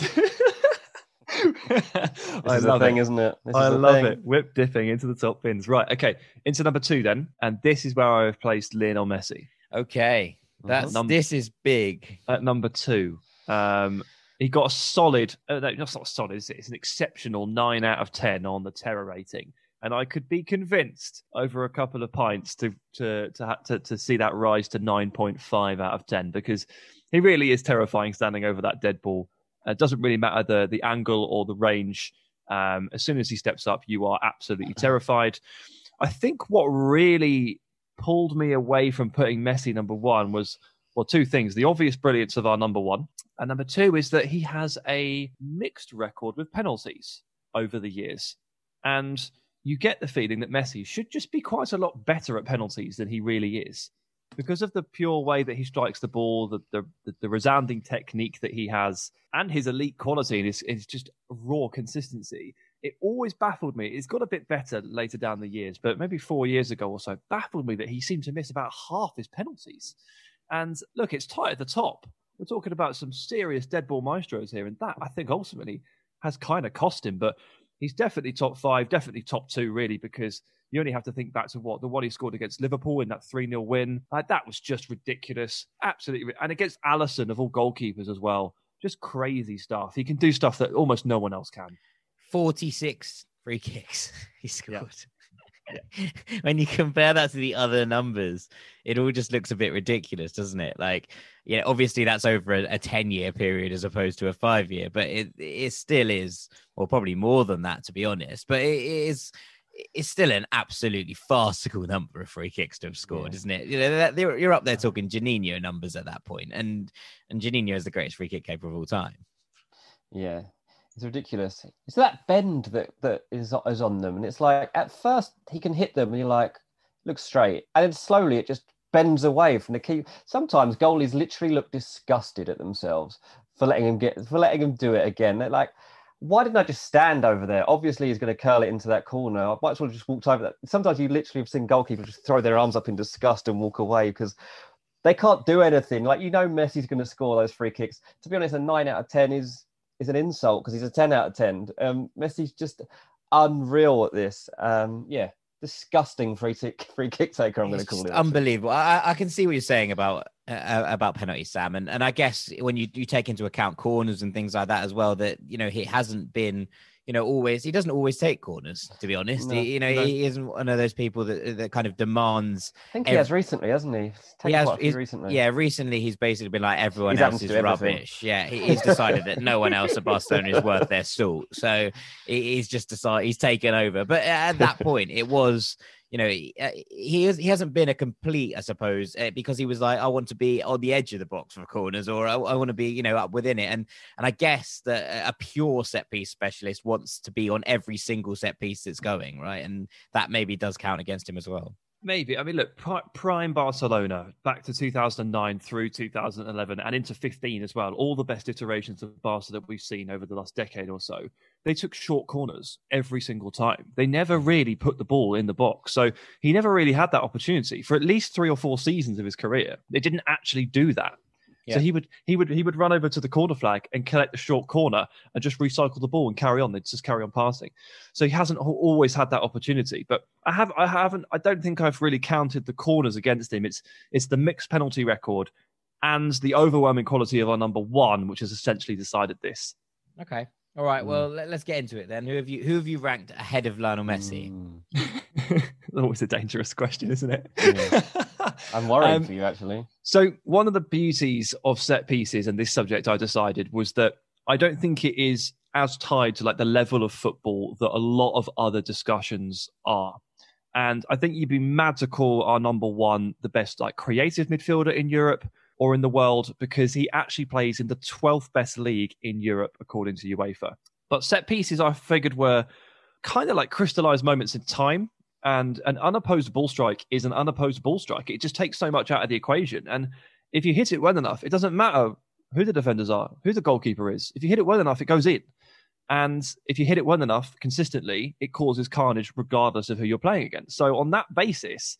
This I is the love thing, it. isn't it? This I is the love thing. it. Whip dipping into the top bins. Right. Okay. Into number two then. And this is where I have placed Lionel Messi. Okay, that's Num- this is big. At number two. Um, he got a solid, uh, no, that's not solid, is it? It's an exceptional nine out of ten on the terror rating. And I could be convinced over a couple of pints to to to ha- to, to see that rise to nine point five out of ten, because he really is terrifying standing over that dead ball. It doesn't really matter the the angle or the range. Um, as soon as he steps up, you are absolutely terrified. I think what really pulled me away from putting Messi number one was, well, two things. The obvious brilliance of our number one. And number two is that he has a mixed record with penalties over the years. And you get the feeling that Messi should just be quite a lot better at penalties than he really is. Because of the pure way that he strikes the ball, the the, the resounding technique that he has, and his elite quality and his, his just raw consistency, it always baffled me. It's got a bit better later down the years, but maybe four years ago or so, it baffled me that he seemed to miss about half his penalties. And look, it's tight at the top. We're talking about some serious dead ball maestros here, and that I think ultimately has kind of cost him. But he's definitely top five, definitely top two, really, because you only have to think back to what the one he scored against Liverpool in that three nil win. Like, that was just ridiculous, absolutely, and against Alisson of all goalkeepers as well. Just crazy stuff. He can do stuff that almost no one else can. forty-six free kicks he scored. Yeah. Yeah. When you compare that to the other numbers, it all just looks a bit ridiculous, doesn't it? Like, yeah, obviously that's over a, a ten-year period as opposed to a five-year, but it it still is, or probably more than that, to be honest. But it is it's still an absolutely farcical number of free kicks to have scored, yeah. isn't it? You know, that, you're up there talking Juninho numbers at that point, and and Juninho is the greatest free kick keeper of all time. Yeah. It's ridiculous. It's that bend that, that is, is on them. And it's like, at first, he can hit them and you're like, look straight. And then slowly it just bends away from the keeper. Sometimes goalies literally look disgusted at themselves for letting him get, for letting him do it again. They're like, why didn't I just stand over there? Obviously, he's going to curl it into that corner. I might as well just walked over that. Sometimes you literally have seen goalkeepers just throw their arms up in disgust and walk away because they can't do anything. Like, you know, Messi's going to score those free kicks. To be honest, a nine out of ten is... is an insult because he's a ten out of ten. Um, Messi's just unreal at this. Um, yeah, disgusting free, t- free kick taker, I'm going to call it. Unbelievable. I, I can see what you're saying about uh, about penalties, Sam. And, and I guess when you, you take into account corners and things like that as well, that, you know, he hasn't been... You know, always he doesn't always take corners, to be honest. No, he, you know, no. he isn't one of those people that that kind of demands. I think he every, has recently, hasn't he? He's taken he has quite a few recently. Yeah, recently he's basically been like, everyone He's else is happened to everything. rubbish. Yeah, he, he's decided that no one else at Barcelona is worth their salt. So he, he's just decided he's taken over. But at that point, it was. You know, he, he is he hasn't been a complete, I suppose, uh, because he was like, I want to be on the edge of the box for corners, or I, I want to be, you know, up within it. And and I guess that a pure set piece specialist wants to be on every single set piece that's going, right? And that maybe does count against him as well. Maybe. I mean, look, prime Barcelona back to two thousand nine through two thousand eleven and into fifteen as well. All the best iterations of Barca that we've seen over the last decade or so. They took short corners every single time. They never really put the ball in the box. So he never really had that opportunity for at least three or four seasons of his career. They didn't actually do that. Yeah. So he would he would he would run over to the corner flag and collect the short corner and just recycle the ball and carry on. They'd just carry on passing. So he hasn't always had that opportunity. But I have I haven't I don't think I've really counted the corners against him. It's it's the mixed penalty record and the overwhelming quality of our number one, which has essentially decided this. Okay. All right. Well, mm. let's get into it then. Who have you who have you ranked ahead of Lionel Messi? Mm. Always a dangerous question, isn't it? Yeah. I'm worried um, for you, actually. So one of the beauties of set pieces and this subject, I decided, was that I don't think it is as tied to like the level of football that a lot of other discussions are. And I think you'd be mad to call our number one the best like creative midfielder in Europe or in the world, because he actually plays in the twelfth best league in Europe, according to UEFA. But set pieces, I figured, were kind of like crystallized moments in time. And an unopposed ball strike is an unopposed ball strike. It just takes so much out of the equation. And if you hit it well enough, it doesn't matter who the defenders are, who the goalkeeper is. If you hit it well enough, it goes in. And if you hit it well enough consistently, it causes carnage regardless of who you're playing against. So on that basis,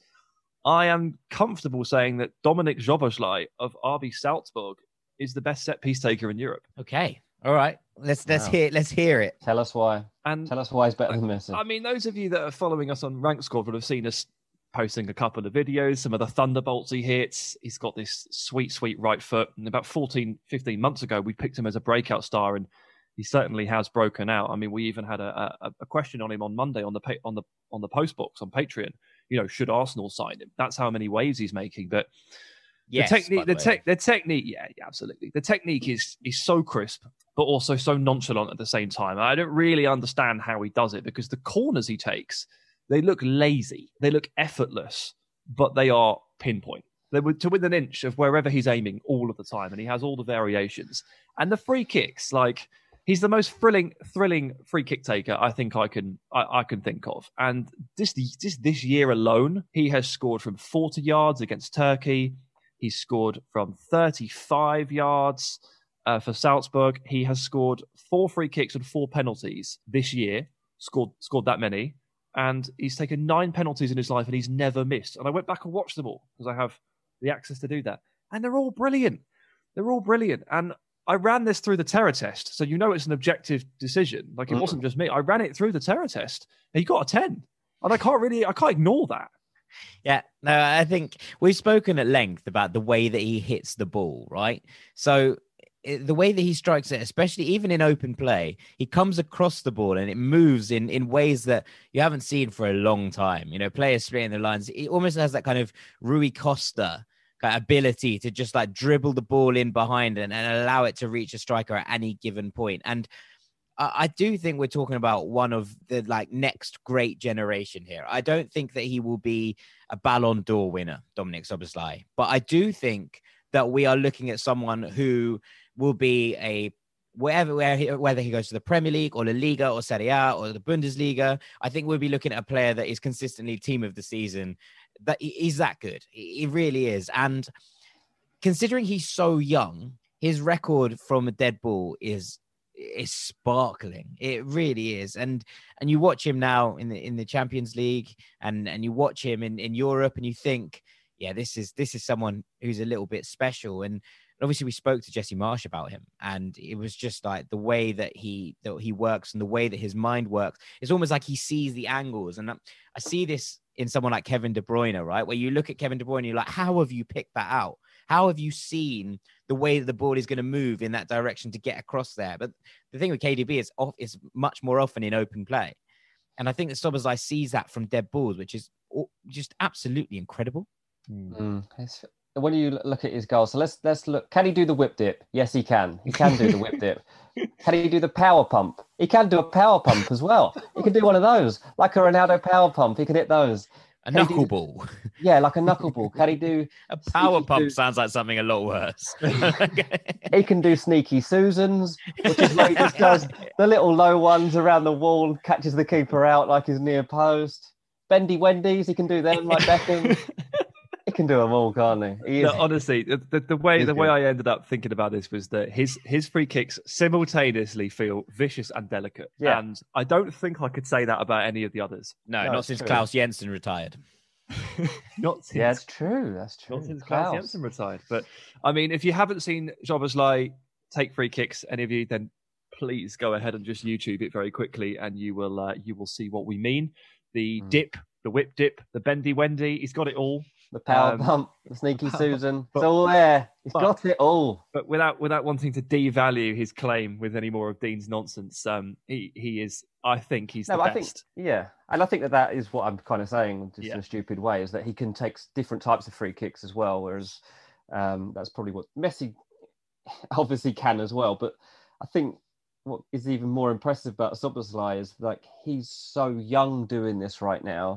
I am comfortable saying that Dominik Szoboszlai of R B Salzburg is the best set piece taker in Europe. Okay. All right. Let's let's Wow. hear let's hear it. Tell us why. And Tell us why he's better than Messi. I mean, those of you that are following us on Rank Squad would have seen us posting a couple of videos, some of the thunderbolts he hits. He's got this sweet, sweet right foot. And about fourteen, fifteen months ago, we picked him as a breakout star, and he certainly has broken out. I mean, we even had a, a, a question on him on Monday on the on the on the post box on Patreon. You know, should Arsenal sign him? That's how many waves he's making. But Yes, the technique, the the tech, the technique, yeah, yeah, absolutely. The technique is is so crisp, but also so nonchalant at the same time. I don't really understand how he does it, because the corners he takes, they look lazy, they look effortless, but they are pinpoint. They would to within an inch of wherever he's aiming all of the time, and he has all the variations. And the free kicks, like he's the most thrilling, thrilling free kick taker I think I can I, I can think of. And this this this year alone, he has scored from forty yards against Turkey. He's scored from thirty-five yards uh, for Salzburg. He has scored four free kicks and four penalties this year. scored scored that many, and he's taken nine penalties in his life, and he's never missed. And I went back and watched them all because I have the access to do that, and they're all brilliant. They're all brilliant, and I ran this through the terror test, so you know it's an objective decision. Like it mm. wasn't just me. I ran it through the terror test, and he got a ten, and I can't really, I can't ignore that. Yeah, no, I think we've spoken at length about the way that he hits the ball, right? So the way that he strikes it, especially even in open play, he comes across the ball and it moves in, in ways that you haven't seen for a long time. You know, players splitting the lines. He almost has that kind of Rui Costa kind of ability to just like dribble the ball in behind and, and allow it to reach a striker at any given point. And I do think we're talking about one of the like next great generation here. I don't think that he will be a Ballon d'Or winner, Dominic Szoboszlai, but I do think that we are looking at someone who will be a wherever, where he, whether he goes to the Premier League or La Liga or Serie A or the Bundesliga. I think we'll be looking at a player that is consistently team of the season. That he's that good. He really is. And considering he's so young, his record from a dead ball is is sparkling. It really is. And and you watch him now in the in the Champions League and and you watch him in, in Europe and you think, yeah, this is this is someone who's a little bit special. And obviously we spoke to Jesse Marsh about him, and it was just like the way that he that he works and the way that his mind works. It's almost like he sees the angles. And I see this in someone like Kevin De Bruyne, right? Where you look at Kevin De Bruyne, you're like, how have you picked that out? How have you seen the way that the ball is going to move in that direction to get across there? But the thing with K D B is off, is much more often in open play. And I think that Szoboszlai sees that from dead balls, which is just absolutely incredible. Mm. When you look at his goals, so let's let's look. Can he do the whip dip? Yes, he can. He can do the whip dip. Can he do the power pump? He can do a power pump as well. He can do one of those, like a Ronaldo power pump. He can hit those. A Can knuckleball. Do, yeah, like a knuckleball. Can he do a power pump? Do, sounds like something a lot worse. He can do sneaky Susans, which is where he just does the little low ones around the wall, catches the keeper out like his near post. Bendy Wendy's, he can do them like Beckham. He can do them all, can't he? he is, no, honestly, the, the, the way the good. way I ended up thinking about this was that his his free kicks simultaneously feel vicious and delicate. Yeah. And I don't think I could say that about any of the others. No, no not since true. Klaus Jensen retired. not since, yeah, that's true. That's true. Not since Klaus, Klaus Jensen retired. But I mean, if you haven't seen Szoboszlai take free kicks, any of you, then please go ahead and just YouTube it very quickly, and you will uh, you will see what we mean. The mm. dip, the whip dip, the bendy Wendy, he's got it all. The power um, pump, the sneaky Susan, but, it's all there. He's but, got it all. But without without wanting to devalue his claim with any more of Dean's nonsense, um, he he is. I think he's no, the I best. Think, yeah, and I think that that is what I'm kind of saying, just yeah. in a stupid way, is that he can take different types of free kicks as well. Whereas um, that's probably what Messi obviously can as well. But I think what is even more impressive about Szoboszlai is like he's so young doing this right now,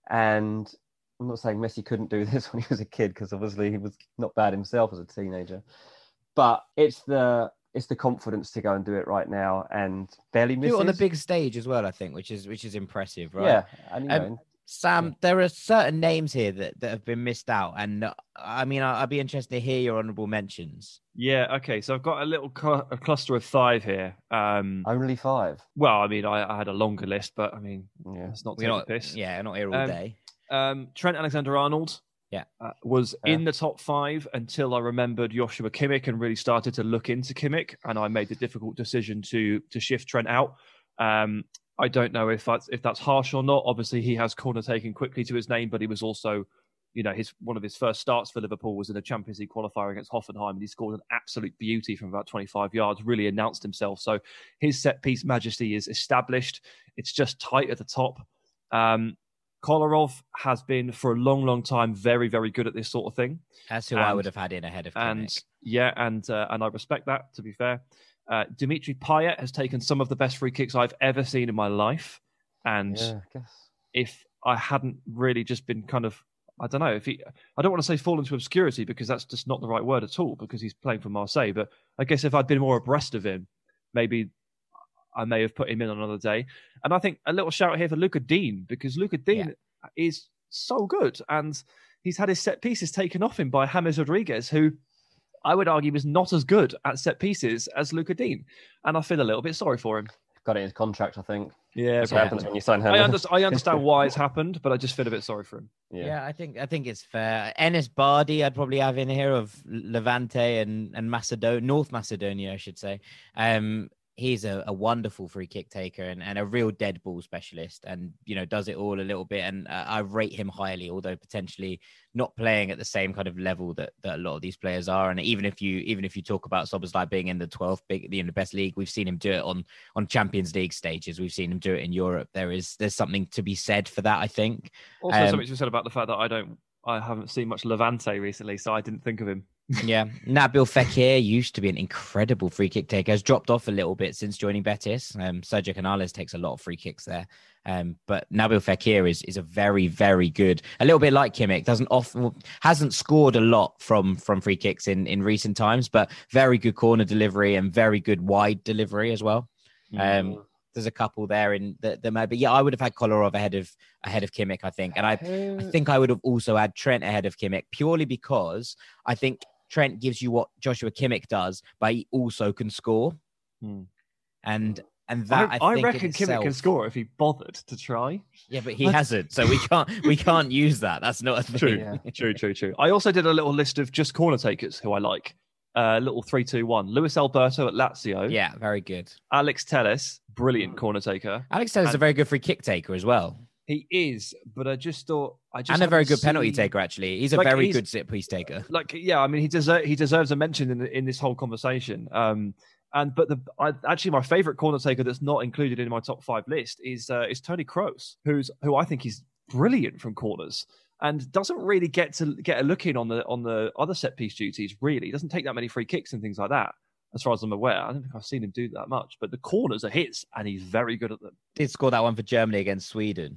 and I'm not saying Messi couldn't do this when he was a kid, because obviously he was not bad himself as a teenager. But it's the it's the confidence to go and do it right now and barely miss do it on the big stage as well, I think, which is which is impressive, right? Yeah, and, you know, um, Sam, yeah. there are certain names here that, that have been missed out, and uh, I mean, I'd be interested to hear your honourable mentions. Yeah, okay. So I've got a little cl- a cluster of five here. Um, Only five? Well, I mean, I, I had a longer list, but I mean, yeah, it's not taking not, piss. Yeah, not here all um, day. Um, Trent Alexander-Arnold yeah. uh, was yeah. in the top five until I remembered Joshua Kimmich and really started to look into Kimmich, and I made the difficult decision to to shift Trent out. Um, I don't know if that's if that's harsh or not. Obviously, he has corner taken quickly to his name, but he was also, you know, his one of his first starts for Liverpool was in a Champions League qualifier against Hoffenheim, and he scored an absolute beauty from about twenty-five yards, really announced himself. So his set-piece majesty is established. It's just tight at the top. Um, Kolarov has been for a long, long time very, very good at this sort of thing. That's who and, I would have had in ahead of Kimmich. And yeah, and uh, and I respect that, to be fair. Uh, Dimitri Payet has taken some of the best free kicks I've ever seen in my life. And yeah, I guess. if I hadn't really just been kind of, I don't know, if he, I don't want to say fall into obscurity because that's just not the right word at all because he's playing for Marseille. But I guess if I'd been more abreast of him, maybe I may have put him in on another day. And I think a little shout here for Luca Dean, because Luca Dean yeah. is so good. And he's had his set pieces taken off him by James Rodriguez, who I would argue was not as good at set pieces as Luca Dean. And I feel a little bit sorry for him. got it in his contract, I think. Yeah, That's what happens when you sign him. I, under- I understand why it's happened, but I just feel a bit sorry for him. Yeah. Yeah, I think I think it's fair. Enes Bardi, I'd probably have in here of Levante and and Macedonia, North Macedonia, I should say. Um, he's a, a wonderful free kick taker and, and a real dead ball specialist, and you know does it all a little bit. And uh, I rate him highly, although potentially not playing at the same kind of level that, that a lot of these players are. And even if you even if you talk about Szoboszlai being in the twelfth big, in the best league, we've seen him do it on on Champions League stages. We've seen him do it in Europe. There is there's something to be said for that, I think. Also, Um, something you said about the fact that I don't, I haven't seen much Levante recently, so I didn't think of him. Yeah, Nabil Fekir used to be an incredible free kick taker. Has dropped off a little bit since joining Betis. Um, Sergio Canales takes a lot of free kicks there, um, but Nabil Fekir is is a very very good. A little bit like Kimmich, doesn't often hasn't scored a lot from from free kicks in in recent times, but very good corner delivery and very good wide delivery as well. Um, Mm. there's a couple there in that there might be. Yeah, I would have had Kolarov ahead of ahead of Kimmich, I think, and I I think I would have also had Trent ahead of Kimmich purely because I think Trent gives you what Joshua Kimmich does, but he also can score. Hmm. And and that I, I, think I in reckon itself, Kimmich can score if he bothered to try. Yeah, but he hasn't, so we can't we can't use that. That's not a thing. True, Yeah. true, true, true. I also did a little list of just corner takers who I like. Uh, little three two one. Luis Alberto at Lazio. Yeah, very good. Alex Telles, brilliant corner taker. Alex Telles is a very good free kick taker as well, He is, but I just thought I just and a very haven't good penalty seen- taker. Actually, he's a Like, very he's- good set piece taker. Like, yeah, I mean, he deserves he deserves a mention in the, in this whole conversation. Um, and but the I, actually my favorite corner taker that's not included in my top five list is uh, is Tony Kroos, who's who I think is brilliant from corners and doesn't really get to get a look in on the on the other set piece duties. Really, he doesn't take that many free kicks and things like that. As far as I'm aware, I don't think I've seen him do that much. But the corners are his, and he's very good at them. Did score that one for Germany against Sweden.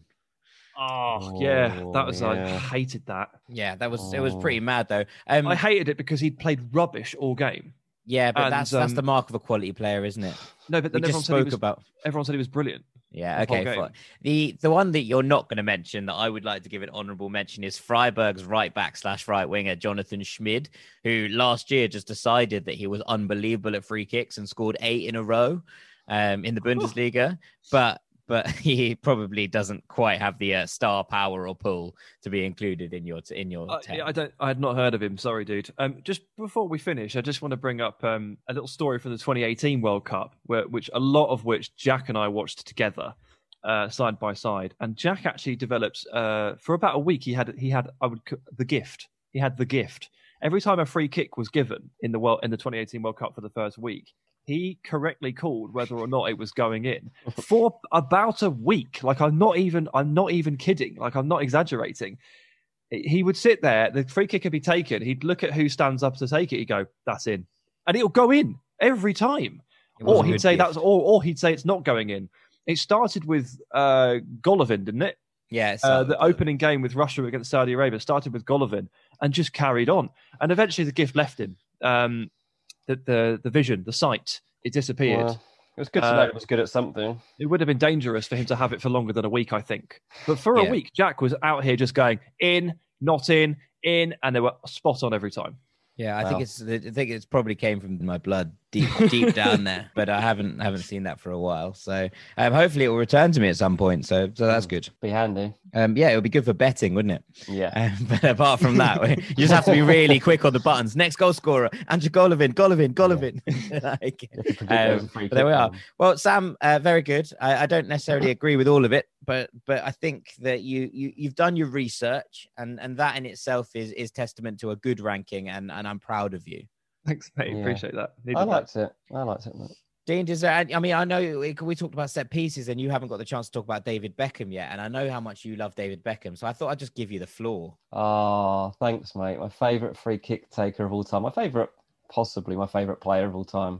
Oh, yeah, that was I yeah. hated that. Yeah, that was it was Oh. pretty mad though. Um, I hated it because he'd played rubbish all game. yeah, but and, that's that's um, the mark of a quality player, isn't it? No, but We then everyone just said, he spoke was, about. everyone said he was brilliant. Yeah, the whole okay. game. Fine. The the one that you're not going to mention that I would like to give an honourable mention is Freiburg's right back slash right winger Jonathan Schmid, who last year just decided that he was unbelievable at free kicks and scored eight in a row um, in the Bundesliga, but but he probably doesn't quite have the uh, star power or pull to be included in your in your Uh, ten. yeah, I don't. I had not heard of him. Sorry, dude. Um, just before we finish, I just want to bring up um, a little story from the twenty eighteen World Cup, where which a lot of which Jack and I watched together, uh, side by side. And Jack actually developed uh, for about a week. He had he had I would c- the gift. He had the gift. Every time a free kick was given in the world in the twenty eighteen World Cup for the first week, he correctly called whether or not it was going in for about a week. Like I'm not even I'm not even kidding. Like I'm not exaggerating. He would sit there, the free kick would be taken. He'd look at who stands up to take it. He'd go, "That's in," and it'll go in every time. It was Or a he'd good say gift. that's, or, or he'd say it's not going in. It started with uh, Golovin, didn't it? yeah, Uh, so the opening game with Russia against Saudi Arabia started with Golovin and just carried on. And eventually the gift left him. Um, the, the the vision, the sight, it disappeared. Well, it was good to Uh, know he was good at something. It would have been dangerous for him to have it for longer than a week, I think. But for Yeah. a week, Jack was out here just going in, not in, in, and they were spot on every time. Yeah, I Wow. think it's I think it's probably came from my blood deep deep down there, but I haven't haven't seen that for a while. So um, hopefully it will return to me at some point. So so that's good. Be handy. Um, yeah, it would be good for betting, wouldn't it? Yeah. Um, but apart from that, you just have to be really quick on the buttons. Next goal scorer, Andrew Golovin, Golovin, Golovin. Like, You have to predict um, every free but there we kick are. now. Well, Sam, uh, very good. I, I don't necessarily agree with all of it, but but I think that you you you've done your research, and and that in itself is is testament to a good ranking, and and I'm proud of you. Thanks, mate. Yeah. Appreciate that. Needed I that. liked it. I liked it. Mate. Dean, does there, I mean, I know we we talked about set pieces and you haven't got the chance to talk about David Beckham yet. And I know how much you love David Beckham. So I thought I'd just give you the floor. Oh, thanks, mate. My favourite free kick taker of all time. My favourite, possibly my favourite player of all time.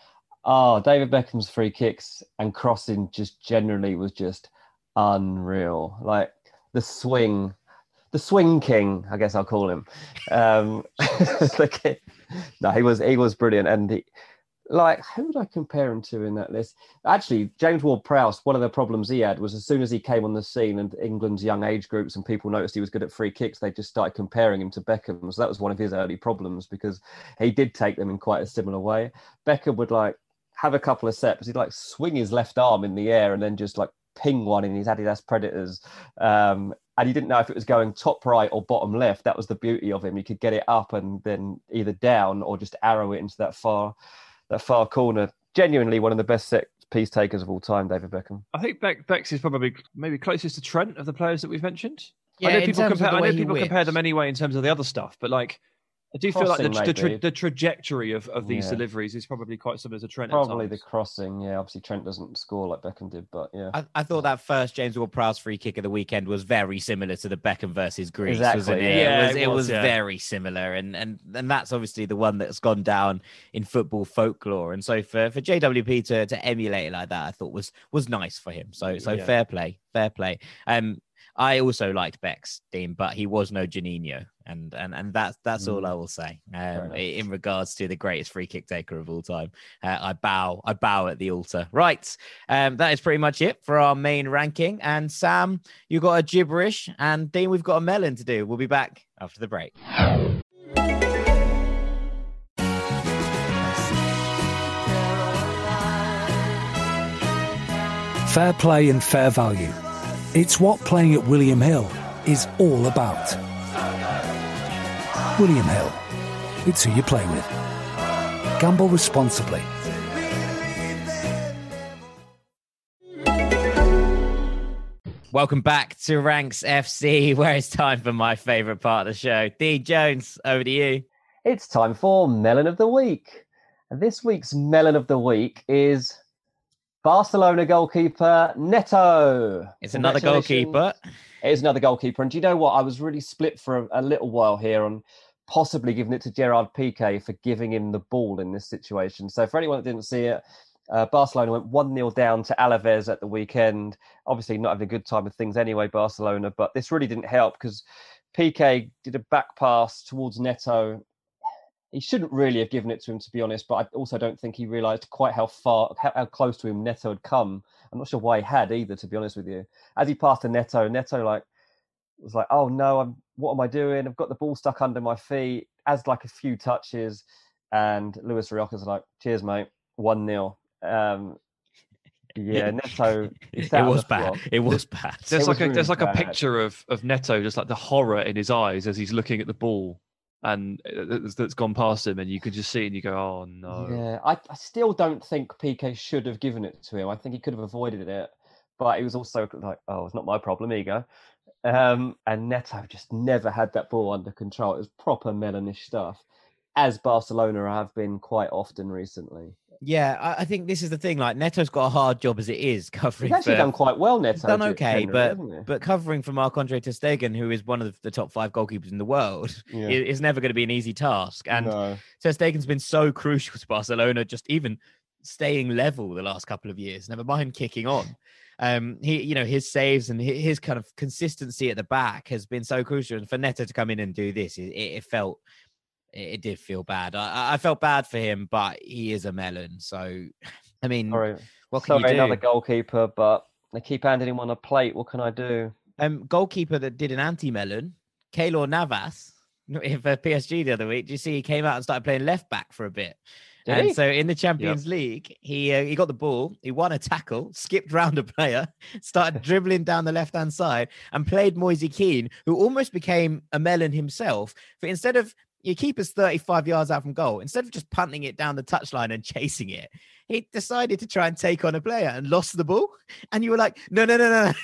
Oh, David Beckham's free kicks and crossing just generally was just unreal. Like the swing, the swing king, I guess I'll call him. Um, the kid- no, he was he was brilliant. And he, like, who would I compare him to in that list? Actually, James Ward-Prowse, one of the problems he had was as soon as he came on the scene and England's young age groups and people noticed he was good at free kicks, they just started comparing him to Beckham. So that was one of his early problems because he did take them in quite a similar way. Beckham would like have a couple of steps. He'd like swing his left arm in the air and then just like ping one in his Adidas Predators. Um, and he didn't know if it was going top right or bottom left. That was the beauty of him. He could get it up and then either down or just arrow it into that far, that far corner. Genuinely one of the best set piece takers of all time, David Beckham. I think Beck, Bex is probably maybe closest to Trent of the players that we've mentioned. Yeah, I know in people terms of compare. the I way know he people compare them whips. anyway in terms of the other stuff, but like I do feel like the, Crossing, the, tra- maybe. the trajectory of, of these Yeah. deliveries is probably quite similar to Trent. Probably at the times. crossing. Yeah, obviously Trent doesn't score like Beckham did, but yeah. I, I thought that first James Ward-Prowse free kick of the weekend was very similar to the Beckham versus Greece, Exactly, wasn't it? yeah. it was, Yeah, it it was, was, yeah. very similar, and and and that's obviously the one that's gone down in football folklore. And so for, for J W P to to emulate it like that, I thought was was nice for him. So so Yeah. fair play, fair play. Um, I also liked Beck's team, but he was no Janino, and and and that's that's all I will say. Um, enough. in regards to the greatest free kick taker of all time, uh, I bow, I bow at the altar. Right, um, that is pretty much it for our main ranking. And Sam, you got a gibberish, and Dean, we've got a melon to do. We'll be back after the break. Fair play and fair value. It's what playing at William Hill is all about. William Hill. It's who you play with. Gamble responsibly. Welcome back to Ranks F C, where it's time for my favourite part of the show. Dean Jones, over to you. It's time for Melon of the Week. And this week's Melon of the Week is Barcelona goalkeeper Neto. It's another Congratulations. goalkeeper. It is another goalkeeper. And do you know what? I was really split for a, a little while here on possibly giving it to Gerard Piqué for giving him the ball in this situation. So for anyone that didn't see it, uh, Barcelona went one nil down to Alaves at the weekend. Obviously not having a good time with things anyway, Barcelona, but this really didn't help because Piqué did a back pass towards Neto. He shouldn't really have given it to him, to be honest, but I also don't think he realised quite how far, how, how close to him Neto had come. I'm not sure why he had either, to be honest with you. As he passed to Neto, Neto like was like, "Oh no, I'm. What am I doing? I've got the ball stuck under my feet." As like a few touches, and Luis Rioja's like, "Cheers, mate, one nil." Um, yeah, Neto. It was bad. It was bad. There's It like was a really there's like bad. a picture of of Neto, just like the horror in his eyes as he's looking at the ball, and it's- that's gone past him, and you can just see, and you go, "Oh no." Yeah, I, I still don't think Piqué should have given it to him. I think he could have avoided it, but it was also like, "Oh, it's not my problem." Here you go. Um, and Neto just never had that ball under control. It was proper Melanish stuff, as Barcelona have been quite often recently. Yeah, I, I think this is the thing. Like, Neto's got a hard job as it is covering. He's actually for, done quite well, Neto. He's done ge- okay, generally, but hasn't he? but covering for Marc-Andre ter Stegen, who is one of the top five goalkeepers in the world, Yeah. i- is never going to be an easy task. And No. ter Stegen's been so crucial to Barcelona, just even staying level the last couple of years. Never mind kicking on. Um, he, you know, his saves and hi- his kind of consistency at the back has been so crucial. And for Neto to come in and do this, it, it felt, it, it did feel bad. I, I felt bad for him, but he is a melon. So, I mean, Sorry, what can Sorry you do? another goalkeeper, but they keep handing him on a plate. What can I do? Um, goalkeeper that did an anti-melon, Keylor Navas, for P S G the other week. Do you see he came out and started playing left back for a bit? Did and he? so in the Champions League, he uh, he got the ball, he won a tackle, skipped round a player, started dribbling down the left-hand side, and played Moise Keane, who almost became a melon himself. But instead of your keeper's thirty-five yards out from goal, instead of just punting it down the touchline and chasing it, he decided to try and take on a player and lost the ball. And you were like, no, no, no, no.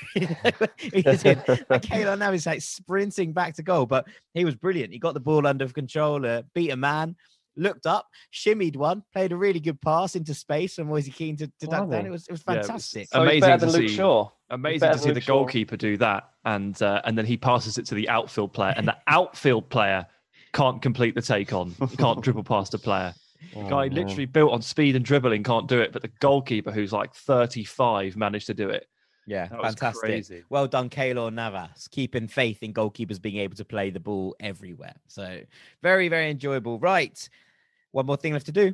He did. And Keylor now is like sprinting back to goal, but he was brilliant. He got the ball under control, uh, beat a man, looked up, shimmied one, played a really good pass into space, and Moise Keane to, to duck Blimey. down. It was it was Yeah, it was- fantastic. So he's Amazing better to than Luke see. Shaw. Amazing better to see than the Luke Shaw. goalkeeper do that, and uh, and then he passes it to the outfield player, and the outfield player can't complete the take on, can't dribble past a player. The guy Oh, man. literally built on speed and dribbling can't do it, but the goalkeeper, who's like thirty-five, managed to do it. Yeah, That was fantastic. crazy. Well done, Keylor Navas, keeping faith in goalkeepers being able to play the ball everywhere. So very, very enjoyable. Right. One more thing left to do.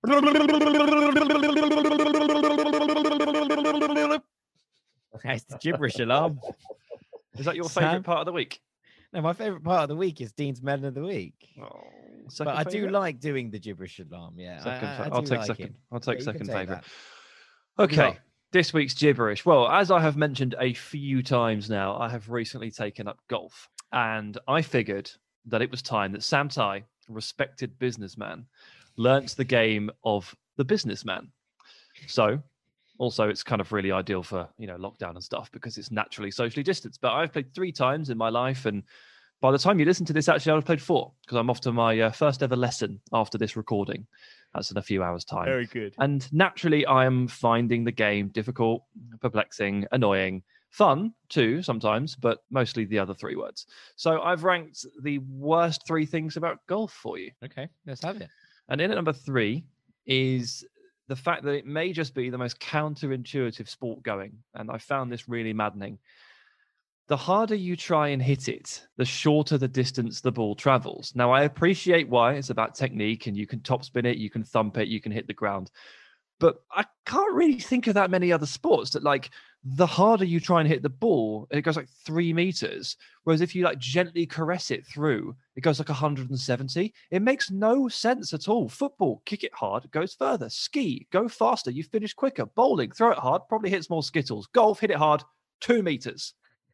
That's the gibberish alarm. Is that your Sam? favourite part of the week? No, my favourite part of the week is Dean's Melon of the Week. Oh. Second but I do favourite? like doing the gibberish alarm. Yeah, Second, I, I, fa- I I'll do take like second. it. I'll take Yeah, you can second take favourite. that. Okay, Go. this week's gibberish. Well, as I have mentioned a few times now, I have recently taken up golf, and I figured that it was time that Sam Tighe, a respected businessman, learnt the game of the businessman. So, also, it's kind of really ideal for, you know, lockdown and stuff because it's naturally socially distanced. But I've played three times in my life, and by the time you listen to this, actually, I've played four because I'm off to my uh, first ever lesson after this recording. That's in a few hours' time. Very good. And naturally, I am finding the game difficult, perplexing, annoying, fun too sometimes, but mostly the other three words. So I've ranked the worst three things about golf for you. Okay, let's have it. And in at number three is the fact that it may just be the most counterintuitive sport going. And I found this really maddening. The harder you try and hit it, the shorter the distance the ball travels. Now, I appreciate why. It's about technique, and you can topspin it, you can thump it, you can hit the ground. But I can't really think of that many other sports that, like, the harder you try and hit the ball, it goes like three meters. Whereas if you like gently caress it through, it goes like one hundred seventy. It makes no sense at all. Football, kick it hard, goes further. Ski, go faster, you finish quicker. Bowling, throw it hard, probably hits more skittles. Golf, hit it hard, two meters.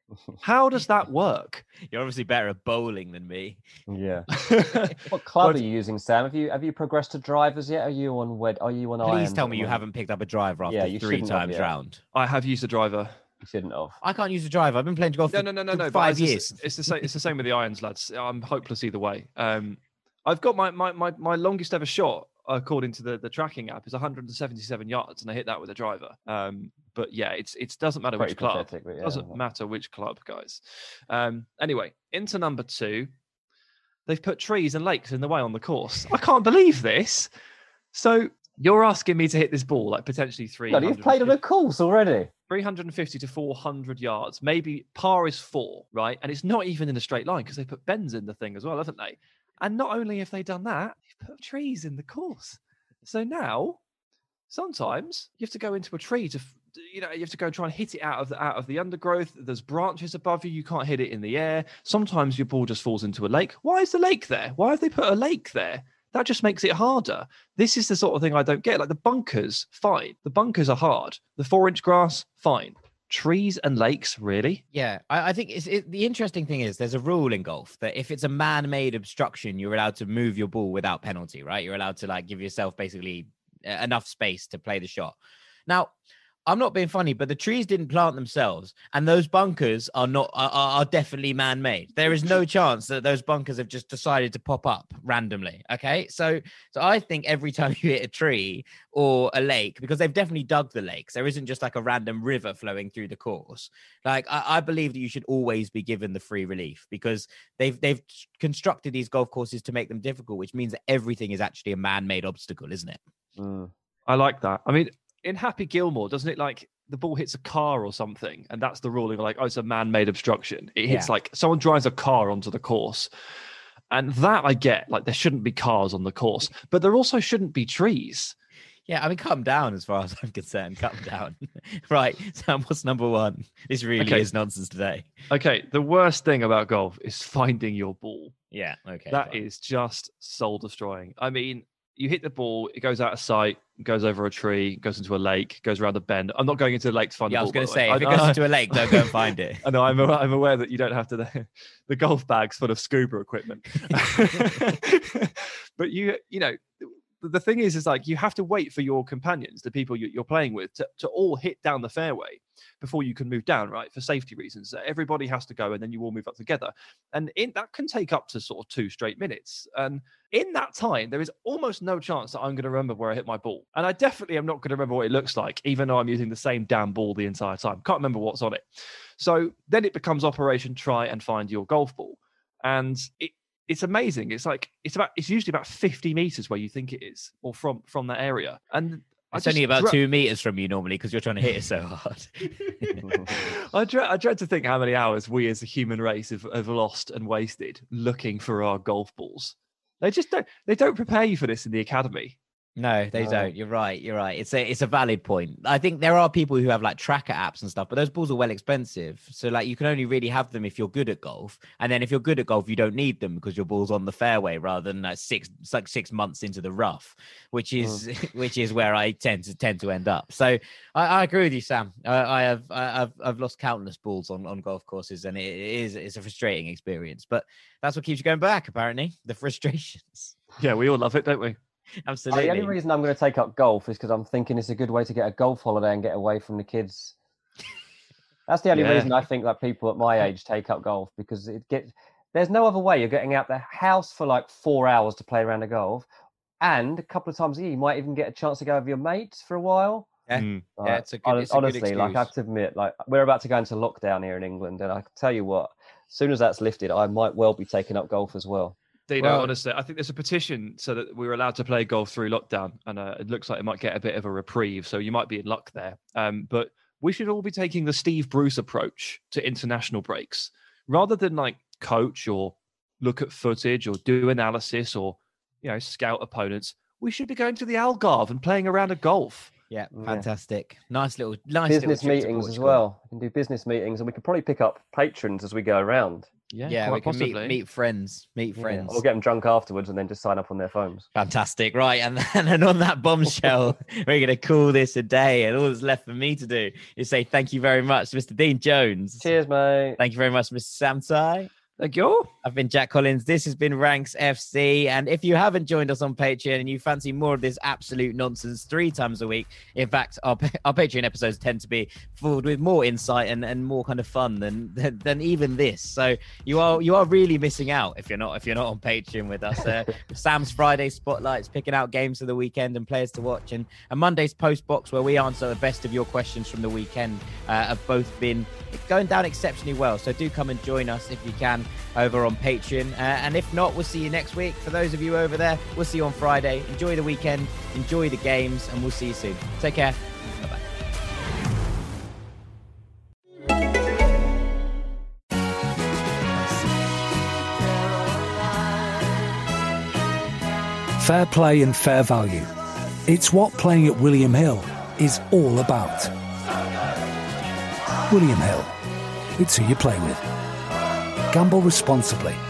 How does that work? You're obviously better at bowling than me. Yeah. What club But- are you using, Sam? Have you have you progressed to drivers yet? Are you on wed? Are you on Please irons tell at me the you moment? haven't picked up a driver after Yeah, you three shouldn't have, times yeah. round. I have used a driver. You shouldn't have. I can't use a driver. I've been playing golf No, for no, no, no, no. but five it's the s- years. It's the same. It's the same with the irons, lads. I'm hopeless either way. Um, I've got my my my, my longest ever shot, according to the, the tracking app, is one hundred seventy-seven yards, and I hit that with a driver. Um, but yeah, it's it doesn't matter Pretty which club. pathetic, but yeah. Doesn't matter which club, guys. Um, anyway, into number two, they've put trees and lakes in the way on the course. I can't believe this. So you're asking me to hit this ball like potentially three. No, you've played on a course already. three hundred fifty to four hundred yards. Maybe par is four, right? And it's not even in a straight line because they put bends in the thing as well, haven't they? And not only have they done that, they've put trees in the course. So now, sometimes you have to go into a tree to, f- you know, you have to go and try and hit it out of the out of the undergrowth. There's branches above you. You can't hit it in the air. Sometimes your ball just falls into a lake. Why is the lake there? Why have they put a lake there? That just makes it harder. This is the sort of thing I don't get. Like the bunkers, fine. The bunkers are hard. The four-inch grass, fine. Trees and lakes, really? Yeah, I, I think it's, it, the interesting thing is there's a rule in golf that if it's a man-made obstruction, you're allowed to move your ball without penalty, right? You're allowed to like give yourself basically uh, enough space to play the shot. Now, I'm not being funny, but the trees didn't plant themselves, and those bunkers are not are, are definitely man-made. There is no chance that those bunkers have just decided to pop up randomly. Okay, so so I think every time you hit a tree or a lake, because they've definitely dug the lakes, there isn't just like a random river flowing through the course. Like I, I believe that you should always be given the free relief because they've they've constructed these golf courses to make them difficult, which means that everything is actually a man-made obstacle, isn't it? Mm. I like that. I mean, in Happy Gilmore, doesn't it like the ball hits a car or something? And that's the ruling, like, oh, it's a man-made obstruction. It hits Yeah. like someone drives a car onto the course. And that I get, like there shouldn't be cars on the course, but there also shouldn't be trees. Yeah, I mean, calm down as far as I'm concerned. Calm down. Right, Sam, what's number one? This really Okay. is nonsense today. Okay, the worst thing about golf is finding your ball. Yeah, okay. That fine. is just soul destroying. I mean, you hit the ball, it goes out of sight, goes over a tree, goes into a lake, goes around a bend. I'm not going into the lake to find Yeah, I the was ball. going to by say, the if way. it goes I- into a lake, don't go and find it. I know. I'm, I'm aware that you don't have to. The, the golf bag's full of scuba equipment, but you, you know, the, the thing is, is like you have to wait for your companions, the people you, you're playing with, to, to all hit down the fairway before you can move down, right? For safety reasons, everybody has to go, and then you all move up together, and in that can take up to sort of two straight minutes. And in that time, there is almost no chance that I'm going to remember where I hit my ball, and I definitely am not going to remember what it looks like, even though I'm using the same damn ball the entire time. Can't remember what's on it. So then it becomes Operation Try and Find Your Golf Ball. And it, it's amazing. It's like, it's about, it's usually about fifty meters where you think it is, or from, from that area. And I It's only just about dre- two meters from you normally because you're trying to hit it so hard. I dread, I dread to think how many hours we as a human race have, have lost and wasted looking for our golf balls. They just don't, they don't prepare you for this in the academy. No, they No. don't. You're right. You're right. It's a it's a valid point. I think there are people who have like tracker apps and stuff, but those balls are well expensive. So like you can only really have them if you're good at golf. And then if you're good at golf, you don't need them because your ball's on the fairway rather than like six it's like six months into the rough, which is mm. which is where I tend to tend to end up. So I, I agree with you, Sam. I, I have I, I've I've lost countless balls on, on golf courses, and it is it's a frustrating experience. But that's what keeps you going back, apparently. The frustrations. Yeah, we all love it, don't we? Absolutely. The only reason I'm going to take up golf is because I'm thinking it's a good way to get a golf holiday and get away from the kids. That's the only Yeah. reason I think that people at my age take up golf, because it gets. There's no other way. You're getting out the house for like four hours to play around a golf, and a couple of times a year you might even get a chance to go with your mates for a while. Yeah, Mm. Like, yeah it's a good, it's a honestly, good like I have to admit, like we're about to go into lockdown here in England, and I can tell you what, as soon as that's lifted, I might well be taking up golf as well. Dino, Well- honestly, I think there's a petition so that we're allowed to play golf through lockdown, and uh, it looks like it might get a bit of a reprieve. So you might be in luck there. Um, but we should all be taking the Steve Bruce approach to international breaks, rather than like coach or look at footage or do analysis or you know scout opponents. We should be going to the Algarve and playing around a golf. Yeah, Yeah. fantastic. Nice little, nice Business little trip to meetings as Portugal. well. We can do business meetings, and we could probably pick up patrons as we go around. Yeah, Yeah, quite we can possibly. meet meet friends, meet Yeah. friends. Or get them drunk afterwards and then just sign up on their phones. Fantastic, right? And then and on that bombshell, we're going to call this a day. And all that's left for me to do is say thank you very much, Mister Dean Jones. Cheers, mate. Thank you very much, Mister Sam Tsai. Thank you. I've been Jack Collins. This has been Ranks F C. And if you haven't joined us on Patreon and you fancy more of this absolute nonsense three times a week, in fact, our, our Patreon episodes tend to be filled with more insight and, and more kind of fun than, than than even this. So you are you are really missing out if you're not if you're not on Patreon with us. Uh, Sam's Friday spotlights, picking out games for the weekend and players to watch, and, and Monday's post box where we answer the best of your questions from the weekend uh, have both been going down exceptionally well. So do come and join us if you can over on Patreon. Uh, and if not, we'll see you next week. For those of you over there, we'll see you on Friday. Enjoy the weekend, enjoy the games, and we'll see you soon. Take care. Bye-bye. Fair play and fair value. It's what playing at William Hill is all about. William Hill. It's who you play with. Gamble responsibly.